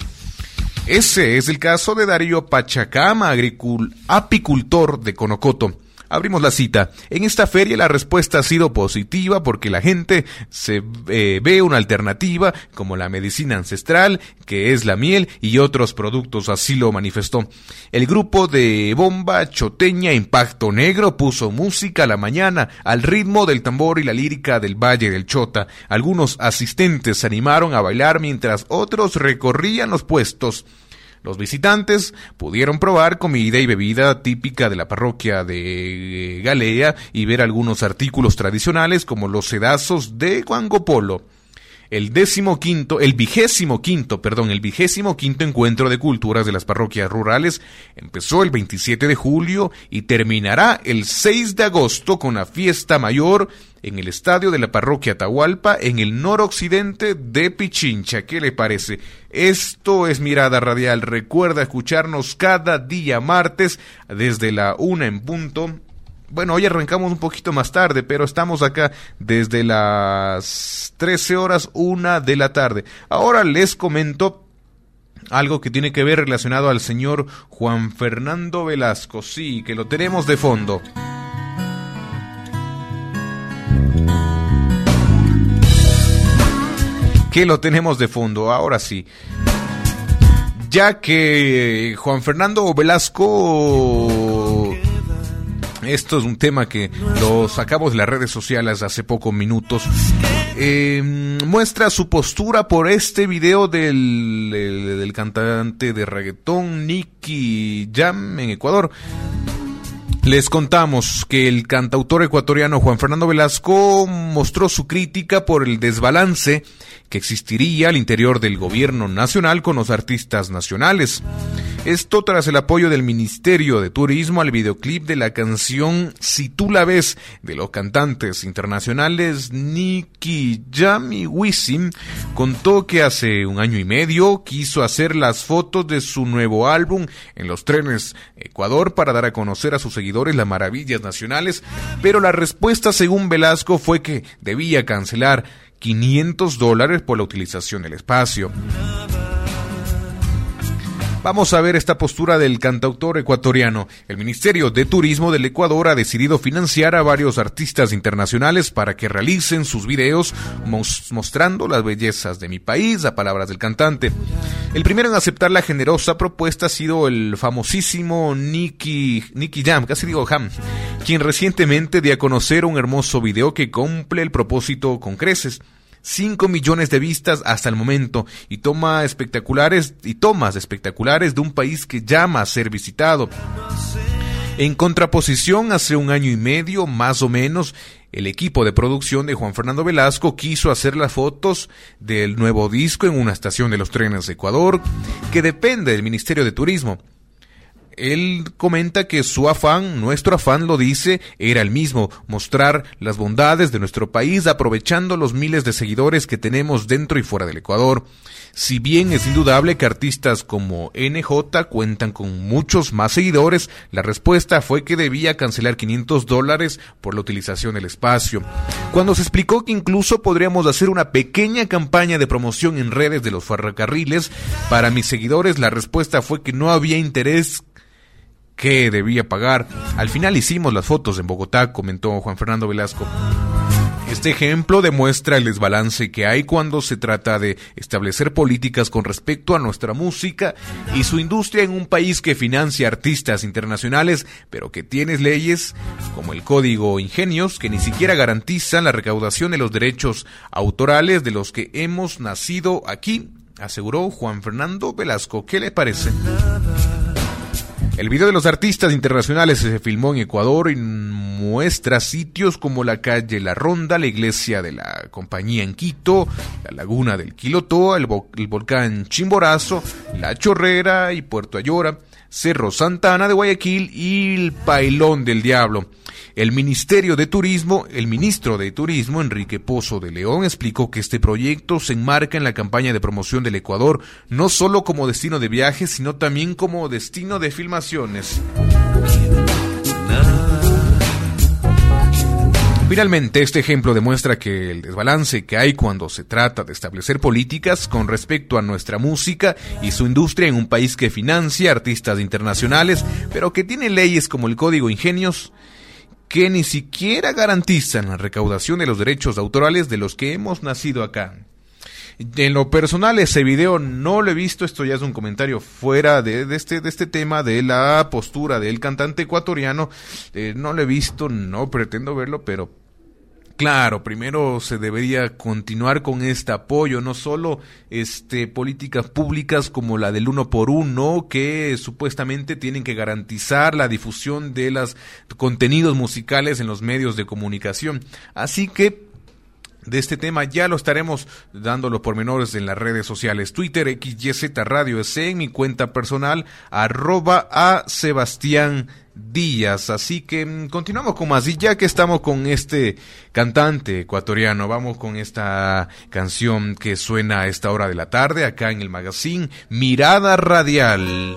Ese es el caso de Darío Pachacama, agricul- apicultor de Conocoto. Abrimos la cita. En esta feria la respuesta ha sido positiva porque la gente se eh, ve una alternativa como la medicina ancestral, que es la miel y otros productos, así lo manifestó. El grupo de bomba choteña Impacto Negro puso música a la mañana al ritmo del tambor y la lírica del Valle del Chota. Algunos asistentes se animaron a bailar mientras otros recorrían los puestos. Los visitantes pudieron probar comida y bebida típica de la parroquia de Galea y ver algunos artículos tradicionales como los sedazos de Guangopolo. El décimo quinto, el vigésimo quinto, perdón, el vigésimo quinto encuentro de culturas de las parroquias rurales empezó el veintisiete de julio y terminará el seis de agosto con la fiesta mayor en el estadio de la parroquia Atahualpa en el noroccidente de Pichincha. ¿Qué le parece? Esto es Mirada Radial. Recuerda escucharnos cada día martes desde la una en punto. Bueno, hoy arrancamos un poquito más tarde, pero estamos acá desde las trece horas, una de la tarde. Ahora les comento algo que tiene que ver relacionado al señor Juan Fernando Velasco. Sí, que lo tenemos de fondo. Que lo tenemos de fondo, ahora sí. Ya que Juan Fernando Velasco, esto es un tema que lo sacamos de las redes sociales hace pocos minutos, eh, muestra su postura por este video del, del, del cantante de reggaetón Nicky Jam en Ecuador. Les contamos que el cantautor ecuatoriano Juan Fernando Velasco mostró su crítica por el desbalance que existiría al interior del gobierno nacional con los artistas nacionales. Esto tras el apoyo del Ministerio de Turismo al videoclip de la canción Si tú la ves de los cantantes internacionales Nicky Jam y Wisin. Contó que hace un año y medio quiso hacer las fotos de su nuevo álbum en los trenes Ecuador para dar a conocer a sus seguidores las maravillas nacionales, pero la respuesta según Velasco fue que debía cancelar quinientos dólares por la utilización del espacio. Vamos a ver esta postura del cantautor ecuatoriano. El Ministerio de Turismo del Ecuador ha decidido financiar a varios artistas internacionales para que realicen sus videos mos- mostrando las bellezas de mi país, a palabras del cantante. El primero en aceptar la generosa propuesta ha sido el famosísimo Nicky, Nicky Jam, casi digo Jam, quien recientemente dio a conocer un hermoso video que cumple el propósito con creces. cinco millones de vistas hasta el momento y toma espectaculares y tomas espectaculares de un país que llama a ser visitado. En contraposición, hace un año y medio, más o menos, el equipo de producción de Juan Fernando Velasco quiso hacer las fotos del nuevo disco en una estación de los trenes de Ecuador, que depende del Ministerio de Turismo. Él comenta que su afán, nuestro afán lo dice, era el mismo, mostrar las bondades de nuestro país aprovechando los miles de seguidores que tenemos dentro y fuera del Ecuador. Si bien es indudable que artistas como N J cuentan con muchos más seguidores, la respuesta fue que debía cancelar quinientos dólares por la utilización del espacio. Cuando se explicó que incluso podríamos hacer una pequeña campaña de promoción en redes de los ferrocarriles para mis seguidores, la respuesta fue que no había interés que debía pagar. Al final hicimos las fotos en Bogotá, comentó Juan Fernando Velasco. Este ejemplo demuestra el desbalance que hay cuando se trata de establecer políticas con respecto a nuestra música y su industria en un país que financia artistas internacionales, pero que tiene leyes como el Código Ingenios que ni siquiera garantizan la recaudación de los derechos autorales de los que hemos nacido aquí, aseguró Juan Fernando Velasco. ¿Qué le parece? El video de los artistas internacionales se filmó en Ecuador y muestra sitios como la calle La Ronda, la iglesia de la Compañía en Quito, la laguna del Quilotó, el, vo- el volcán Chimborazo, La Chorrera y Puerto Ayora, Cerro Santa Ana de Guayaquil y el Pailón del Diablo. El Ministerio de Turismo, el ministro de Turismo, Enrique Pozo de León, explicó que este proyecto se enmarca en la campaña de promoción del Ecuador, no solo como destino de viajes, sino también como destino de filmaciones. Finalmente, este ejemplo demuestra que el desbalance que hay cuando se trata de establecer políticas con respecto a nuestra música y su industria en un país que financia artistas internacionales, pero que tiene leyes como el Código Ingenios, que ni siquiera garantizan la recaudación de los derechos autorales de los que hemos nacido acá. En lo personal, ese video no lo he visto, esto ya es un comentario fuera de, de, este, de este tema de la postura del cantante ecuatoriano, eh, no lo he visto, no pretendo verlo, pero claro, primero se debería continuar con este apoyo, no solo este políticas públicas como la del uno por uno, que supuestamente tienen que garantizar la difusión de los contenidos musicales en los medios de comunicación. Así que de este tema ya lo estaremos dando los pormenores en las redes sociales. Twitter, X Y Z Radio S, en mi cuenta personal, arroba a Sebastián Díaz. Así que mmm, continuamos con más. Y ya que estamos con este cantante ecuatoriano, vamos con esta canción que suena a esta hora de la tarde, acá en el magazine Mirada Radial.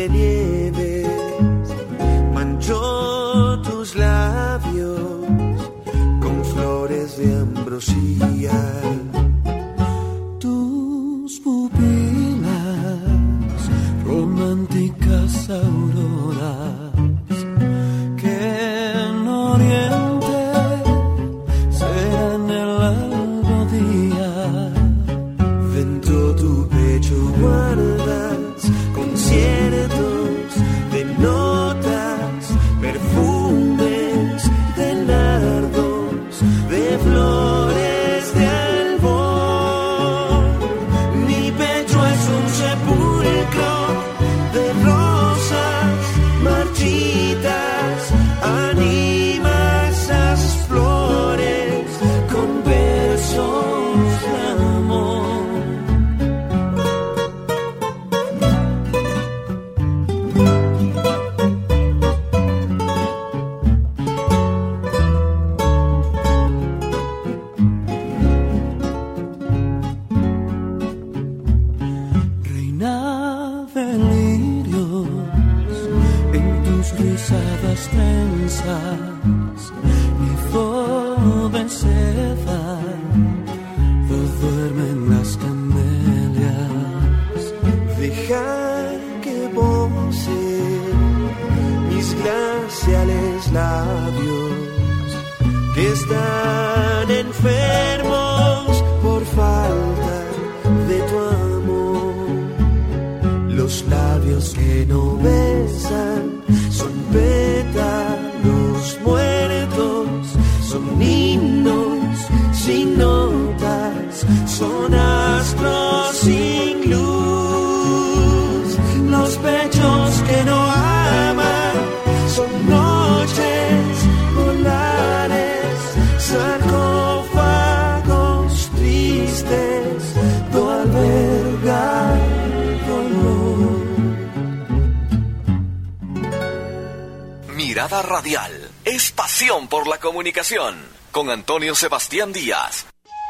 de nieves manchó tus labios con flores de ambrosía. Tus pupilas, románticas auroras, que en oriente serán el albo día. Dentro tu pecho guardas conciertos de notas, perfumes de nardos, de flores de albor. Mi pecho es un sepulcro de rosas marchitas, anima esas flores con besos de amor. Reina de lirios en tus rizadas trenzas, hizo de seda, do duermen las camelias. Dejar que pose mis glaciales labios que están enfermos por falta de tu amor. Los labios que no besan son pétalos muertos, son himnos sin notas, son astros sin luz. Los pechos que no aman son noches polares, sarcófagos tristes, do albergar dolor. Mirada Radial es pasión por la comunicación. Con Antonio Sebastián Díaz.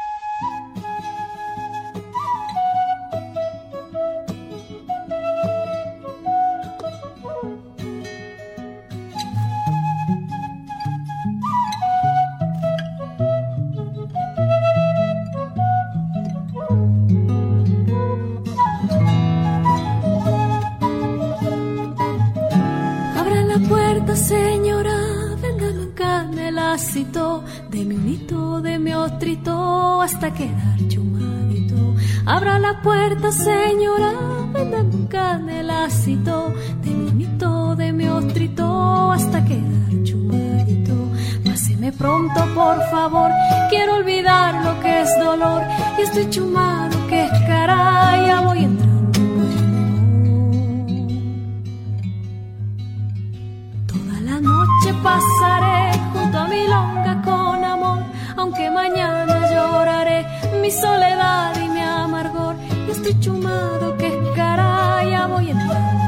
Abra la puerta, señora, véndame un canelacito, deme un hito, deme otrito, hasta quedar chumadito. Abra la puerta, señora, véndame un canelacito, deme un hito, deme otrito, hasta quedar chumadito. Páseme pronto, por favor, quiero olvidar lo que es dolor, y estoy chumado, que es caray, ya voy entrando. Noche pasaré junto a mi longa con amor, aunque mañana lloraré mi soledad y mi amargor. Y estoy chumado, que caray, ya voy entrando.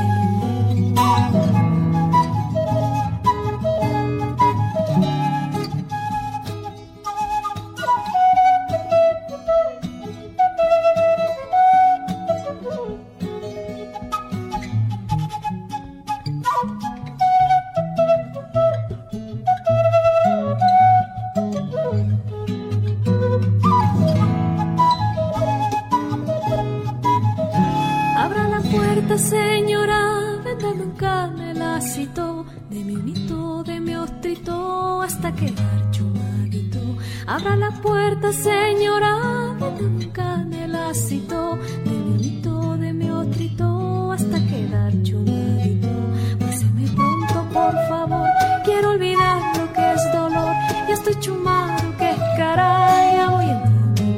Señora, véndame un canelacito, deme un hito, deme ostrito, hasta quedar chumadito. Abra la puerta, señora, véndame un canelacito, deme un hito, deme ostrito, hasta quedar chumadito. Páseme pronto, por favor, quiero olvidar lo que es dolor, y estoy chumado, que caray, ya voy entrando.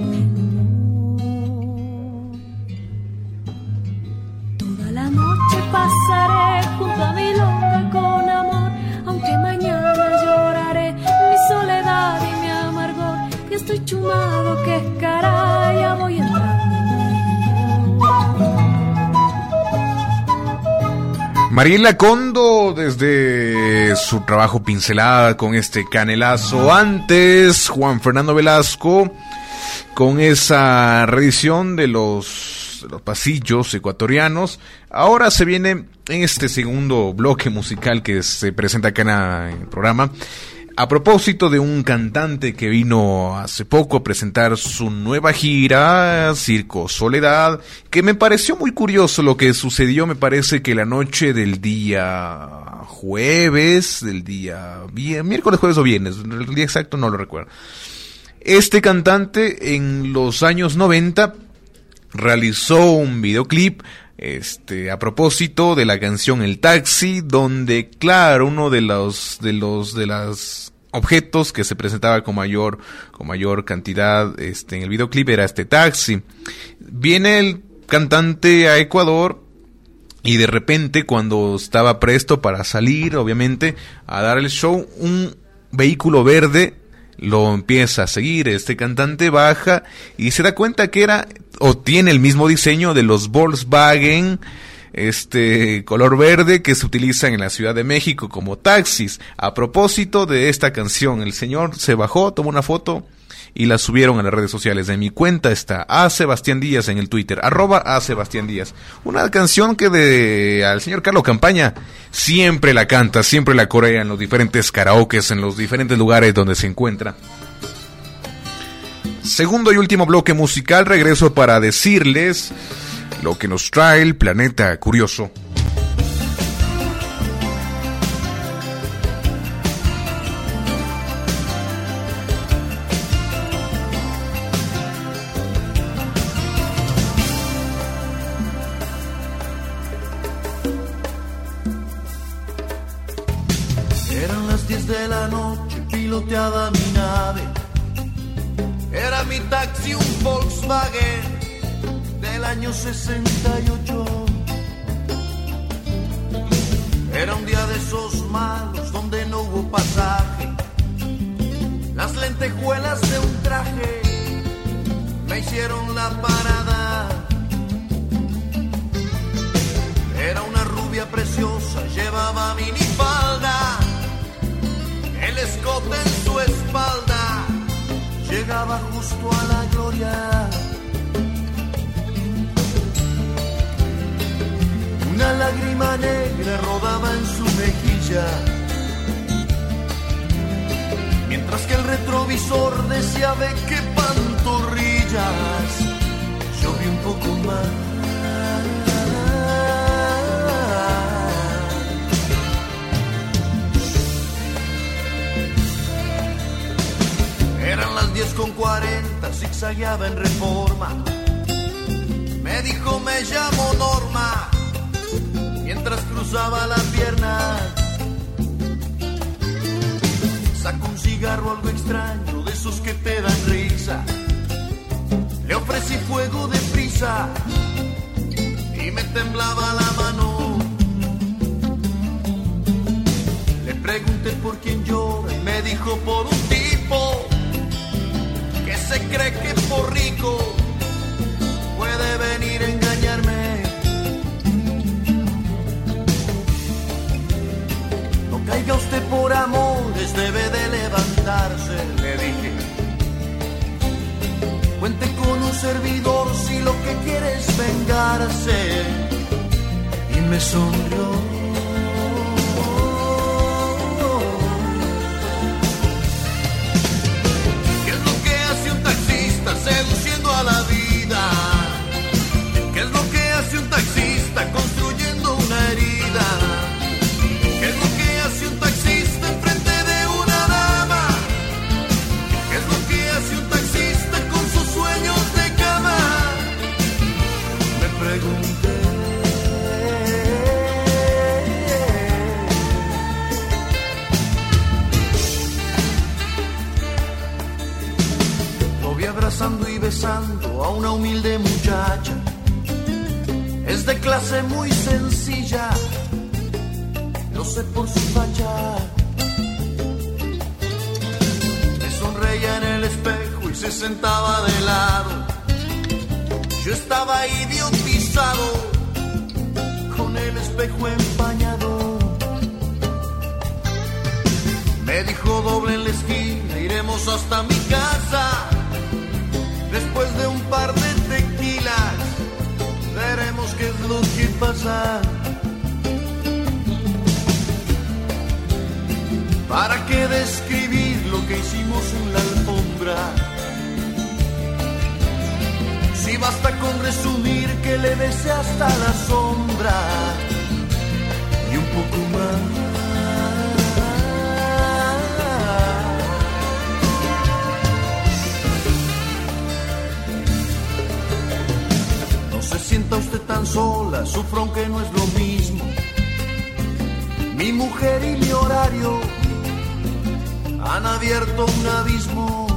La noche pasaré junto a mi longa con amor, aunque mañana lloraré mi soledad y mi amargor. Y estoy chumado, que caray, ya voy entrando. Mariela Condo, desde su trabajo Pincelada con este canelazo. Antes, Juan Fernando Velasco con esa reedición de los de los pasillos ecuatorianos. Ahora se viene en este segundo bloque musical que se presenta acá en, la, en el programa, a propósito de un cantante que vino hace poco a presentar su nueva gira, Circo Soledad, que me pareció muy curioso lo que sucedió. Me parece que la noche del día jueves, del día bien, miércoles, jueves o viernes, el día exacto no lo recuerdo. Este cantante en los años noventa realizó un videoclip Este, a propósito de la canción El Taxi, donde, claro, uno de los, de los, de los objetos que se presentaba con mayor, con mayor cantidad, este, en el videoclip era este taxi. Viene el cantante a Ecuador y de repente, cuando estaba presto para salir, obviamente, a dar el show, un vehículo verde lo empieza a seguir. Este cantante baja y se da cuenta que era o tiene el mismo diseño de los Volkswagen, este color verde que se utilizan en la Ciudad de México como taxis. A propósito de esta canción, el señor se bajó, tomó una foto y la subieron a las redes sociales. En mi cuenta está A Sebastián Díaz en el Twitter, arroba A Sebastián Díaz. Una canción que de al señor Carlos Campaña siempre la canta, siempre la corea en los diferentes karaokes, en los diferentes lugares donde se encuentra. Segundo y último bloque musical, regreso para decirles lo que nos trae el Planeta Curioso. Eran las diez de la noche, piloteaba mi nave. Era mi taxi un Volkswagen del año sesenta y ocho. Era un día de esos malos donde no hubo pasaje. Las lentejuelas de un traje me hicieron la parada. Era una rubia preciosa, llevaba minifalda, el escote en su espalda llegaba justo a la gloria. Una lágrima negra rodaba en su mejilla, mientras que el retrovisor decía ve qué pantorrillas. Yo vi un poco más. Eran las diez con cuarenta, zigzagueaba en Reforma. Me dijo me llamo Norma, mientras cruzaba la pierna. Sacó un cigarro algo extraño, de esos que te dan risa. Le ofrecí fuego de prisa y me temblaba la mano. Le pregunté por quién llora y me dijo por un tipo que se cree que por rico puede venir a engañarme. No caiga usted por amores, debe de levantarse, le dije. Cuente con un servidor si lo que quiere es vengarse. Y me sonrió. Seduciendo a la vida. ¿Qué es lo que hace un taxista construyendo una herida? ¿Qué es lo que hace un taxista enfrente de una dama? ¿Qué es lo que hace un taxista con sus sueños de cama? Me pregunté. Abrazando y besando a una humilde muchacha. Es de clase muy sencilla, lo sé por su facha. Me sonreía en el espejo y se sentaba de lado. Yo estaba idiotizado con el espejo empañado. Me dijo doble en la esquina, iremos hasta mi casa. Después de un par de tequilas, qué es lo que pasa. ¿Para qué describir lo que hicimos en la alfombra? Si basta con resumir que le besé hasta la sombra y un poco más. No se sienta usted tan sola, sufro aunque no es lo mismo. Mi mujer y mi horario han abierto un abismo.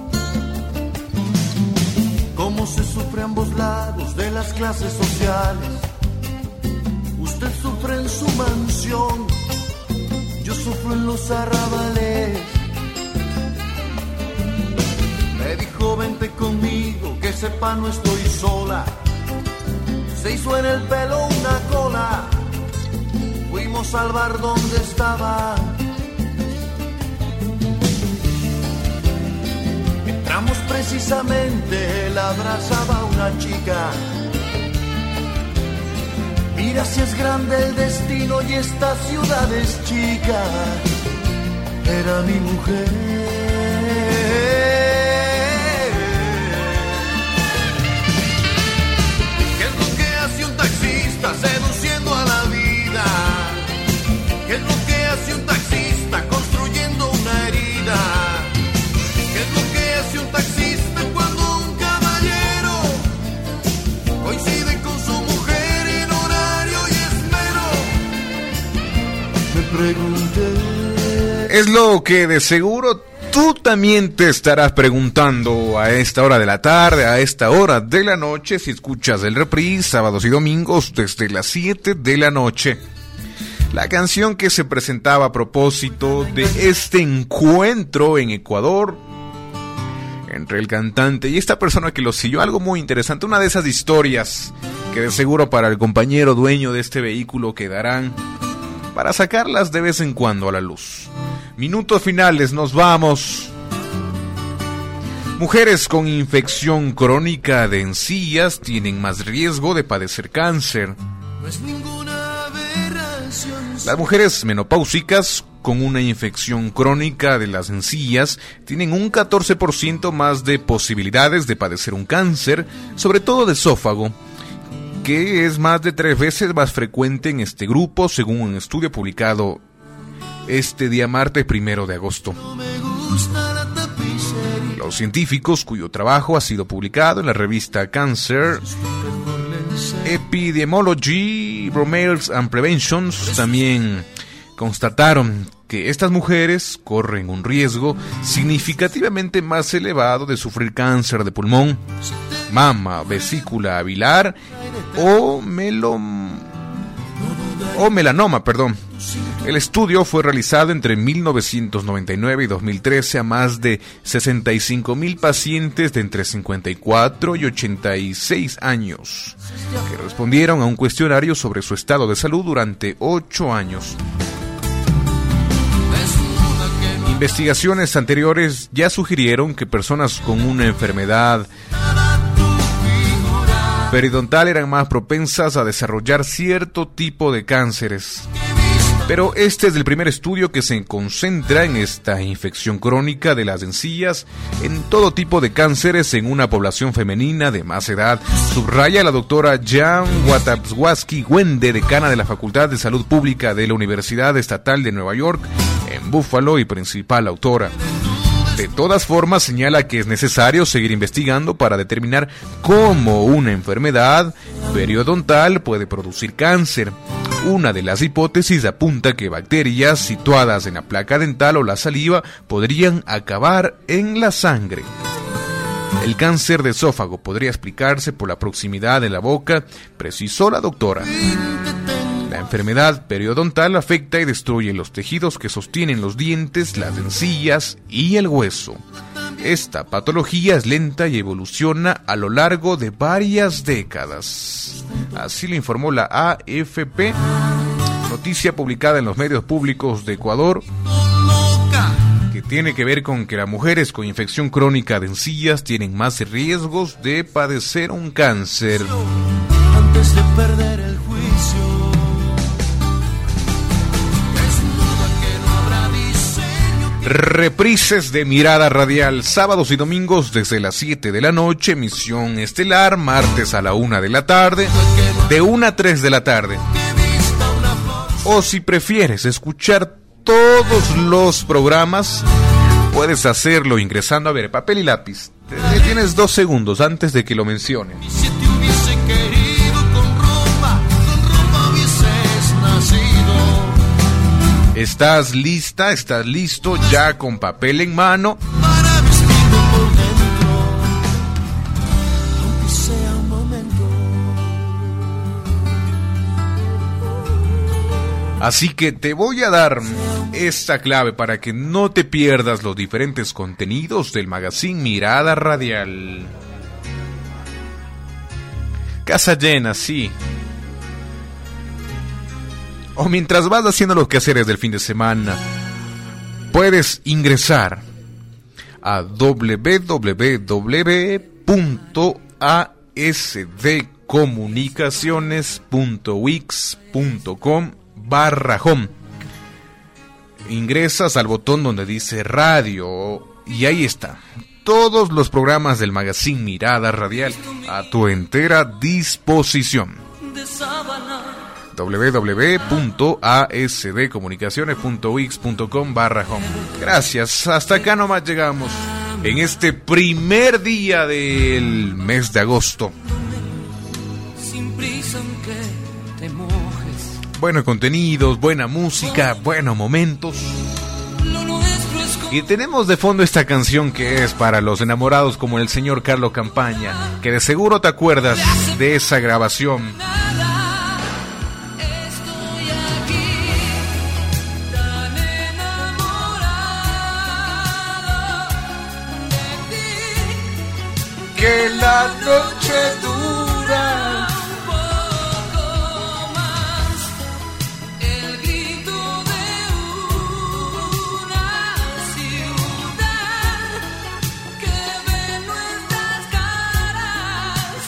Cómo se sufre a ambos lados de las clases sociales. Usted sufre en su mansión, yo sufro en los arrabales. Me dijo vente conmigo, que sepa no estoy sola. Se hizo en el pelo una cola, fuimos al bar donde estaba. Entramos precisamente, él abrazaba a una chica. Mira si es grande el destino y esta ciudad es chica. Era mi mujer. ¿Qué es lo que hace un taxista seduciendo a la vida? ¿Qué es lo que hace un taxista construyendo una herida? ¿Qué es lo que hace un taxista cuando un caballero coincide con su mujer en horario y esmero? Me pregunté. Es lo que de seguro tú también te estarás preguntando a esta hora de la tarde, a esta hora de la noche, si escuchas el reprise sábados y domingos desde las siete de la noche. La canción que se presentaba a propósito de este encuentro en Ecuador entre el cantante y esta persona que lo siguió, algo muy interesante, una de esas historias que de seguro para el compañero dueño de este vehículo quedarán para sacarlas de vez en cuando a la luz. Minutos finales, nos vamos. Mujeres con infección crónica de encías tienen más riesgo de padecer cáncer. No es ninguna aberración. Las mujeres menopáusicas con una infección crónica de las encías tienen un catorce por ciento más de posibilidades de padecer un cáncer, sobre todo de esófago, que es más de tres veces más frecuente en este grupo, según un estudio publicado este día martes primero de agosto. Los científicos, cuyo trabajo ha sido publicado en la revista Cancer Epidemiology, Bromance and Prevention, también constataron que estas mujeres corren un riesgo significativamente más elevado de sufrir cáncer de pulmón, mama, vesícula biliar o melom o melanoma, perdón. El estudio fue realizado entre mil novecientos noventa y nueve y dos mil trece a más de sesenta y cinco mil pacientes de entre cincuenta y cuatro y ochenta y seis años, que respondieron a un cuestionario sobre su estado de salud durante ocho años. Investigaciones anteriores ya sugirieron que personas con una enfermedad periodontal eran más propensas a desarrollar cierto tipo de cánceres. Pero este es el primer estudio que se concentra en esta infección crónica de las encías en todo tipo de cánceres en una población femenina de más edad, subraya la doctora Jan Watapswaski-Wende, decana de la Facultad de Salud Pública de la Universidad Estatal de Nueva York en Buffalo y principal autora. De todas formas, señala que es necesario seguir investigando para determinar cómo una enfermedad periodontal puede producir cáncer. Una de las hipótesis apunta que bacterias situadas en la placa dental o la saliva podrían acabar en la sangre. El cáncer de esófago podría explicarse por la proximidad de la boca, precisó la doctora. La enfermedad periodontal afecta y destruye los tejidos que sostienen los dientes, las encías y el hueso. Esta patología es lenta y evoluciona a lo largo de varias décadas. Así lo informó la A F P, noticia publicada en los medios públicos de Ecuador, que tiene que ver con que las mujeres con infección crónica de encías tienen más riesgos de padecer un cáncer. antes de perder el juicio. Reprises de Mirada Radial, sábados y domingos desde las siete de la noche, emisión estelar, martes a la una de la tarde, de una a tres de la tarde. O si prefieres escuchar todos los programas, puedes hacerlo ingresando, a ver, papel y lápiz. Tienes dos segundos antes de que lo mencione. Si te hubiese querido con ropa, con ropa hubieses nacido. ¿Estás lista? ¿Estás listo? Ya con papel en mano. Para vestirme por dentro, aunque sea un momento. Así que te voy a dar esta clave para que no te pierdas los diferentes contenidos del magazine Mirada Radial. Casa llena, sí. O mientras vas haciendo los quehaceres del fin de semana, puedes ingresar a doble u doble u doble u punto a s d comunicaciones punto wix punto com barra home. Ingresas al botón donde dice radio y ahí está. Todos los programas del magazine Mirada Radial a tu entera disposición. doble u doble u doble u punto a s d comunicaciones punto wix punto com barra home. Gracias, hasta acá nomás llegamos en este primer día del mes de agosto. Sin prisa aunque te mojes. Buenos contenidos, buena música, buenos momentos. Y tenemos de fondo esta canción que es para los enamorados como el señor Carlos Campaña, que de seguro te acuerdas de esa grabación. Que la noche dura un poco más, el grito de una ciudad que ve nuestras caras,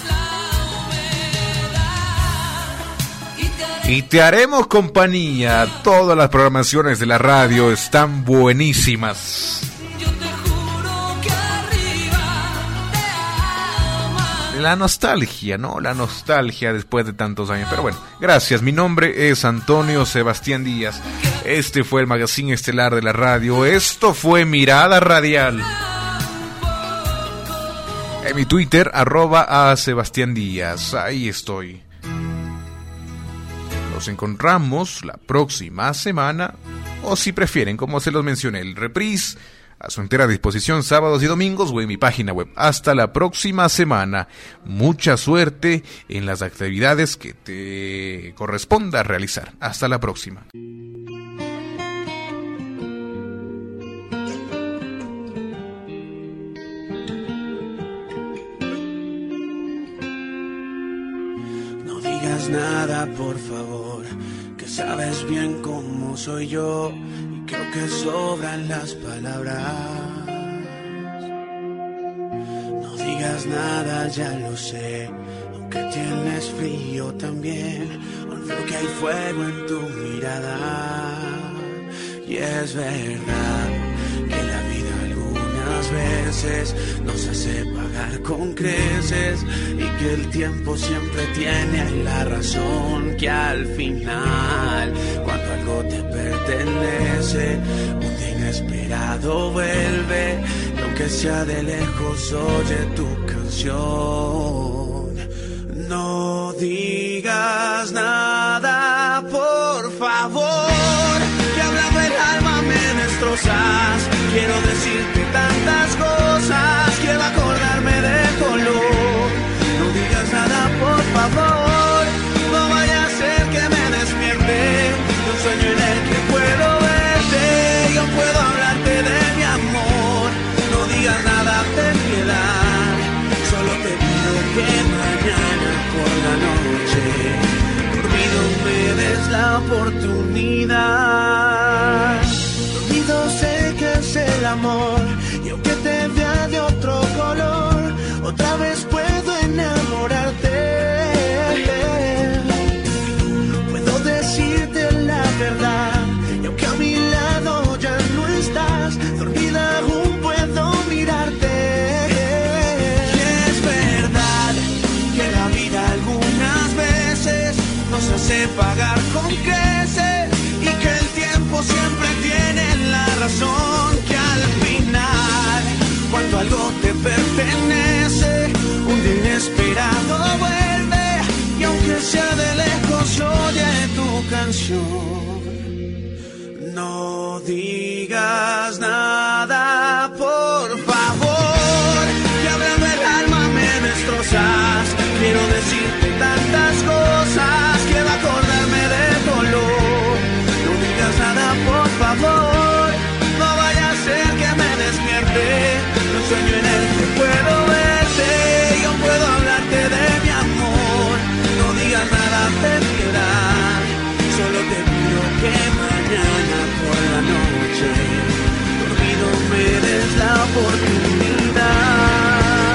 la humedad y te, Y te haremos compañía. Todas las programaciones de la radio están buenísimas. La nostalgia, ¿no? La nostalgia después de tantos años. Pero bueno, gracias. Mi nombre es Antonio Sebastián Díaz. Este fue el magazine estelar de la radio. Esto fue Mirada Radial. En mi Twitter, arroba a Sebastián Díaz. Ahí estoy. Nos encontramos la próxima semana. O si prefieren, como se los mencioné, el reprise a su entera disposición sábados y domingos o en mi página web. Hasta la próxima semana. Mucha suerte en las actividades que te corresponda realizar. Hasta la próxima. No digas nada, por favor, que sabes bien cómo soy yo. Creo que sobran las palabras. No digas nada, ya lo sé. Aunque tienes frío también, veo que hay fuego en tu mirada. Y es verdad que la vida algunas veces nos hace pagar con creces, y que el tiempo siempre tiene la razón, que al final, cuando algo te pertenece, un día inesperado vuelve, y aunque sea de lejos oye tu canción. No digas nada, por favor, que hablando el alma me destrozas. Quiero decirte tantas cosas, quiero acordarme de color. No digas nada, por favor, no vaya a ser que me despierte de un sueño en el que puedo verte. Yo puedo hablarte de mi amor. No digas nada, ten piedad. Solo te pido que mañana por la noche dormido me des la oportunidad. Dormido sé que es el amor, y aunque te vea de otro color, otra vez puedo enamorarte. traición. No digas nada, por favor, que hablando el alma me destrozas. Quiero decirte tantas cosas, quiero acordarme de dolor. No digas nada, por favor, no vaya a ser que me despierte un sueño en el que puedo verte. Yo puedo hablarte de mi amor. No digas nada, ten piedad. Solo te pido que mañana por la noche, dormido, me des la oportunidad.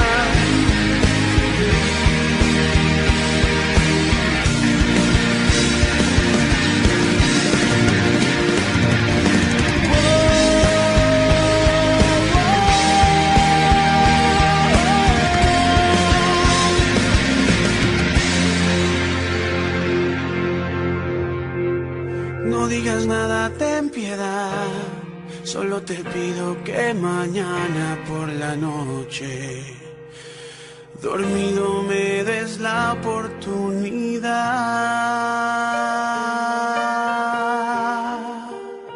No digas nada, ten piedad. Solo te pido que mañana por la noche, dormido, me des la oportunidad.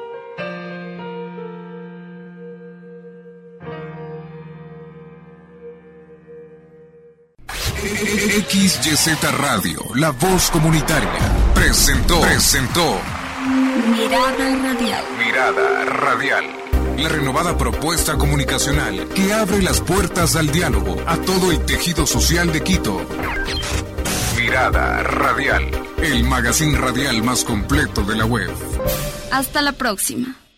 X Y Z Radio, la voz comunitaria, presentó, presentó Mirada Radial. Mirada Radial. La renovada propuesta comunicacional que abre las puertas al diálogo a todo el tejido social de Quito. Mirada Radial, el magazine radial más completo de la web. Hasta la próxima.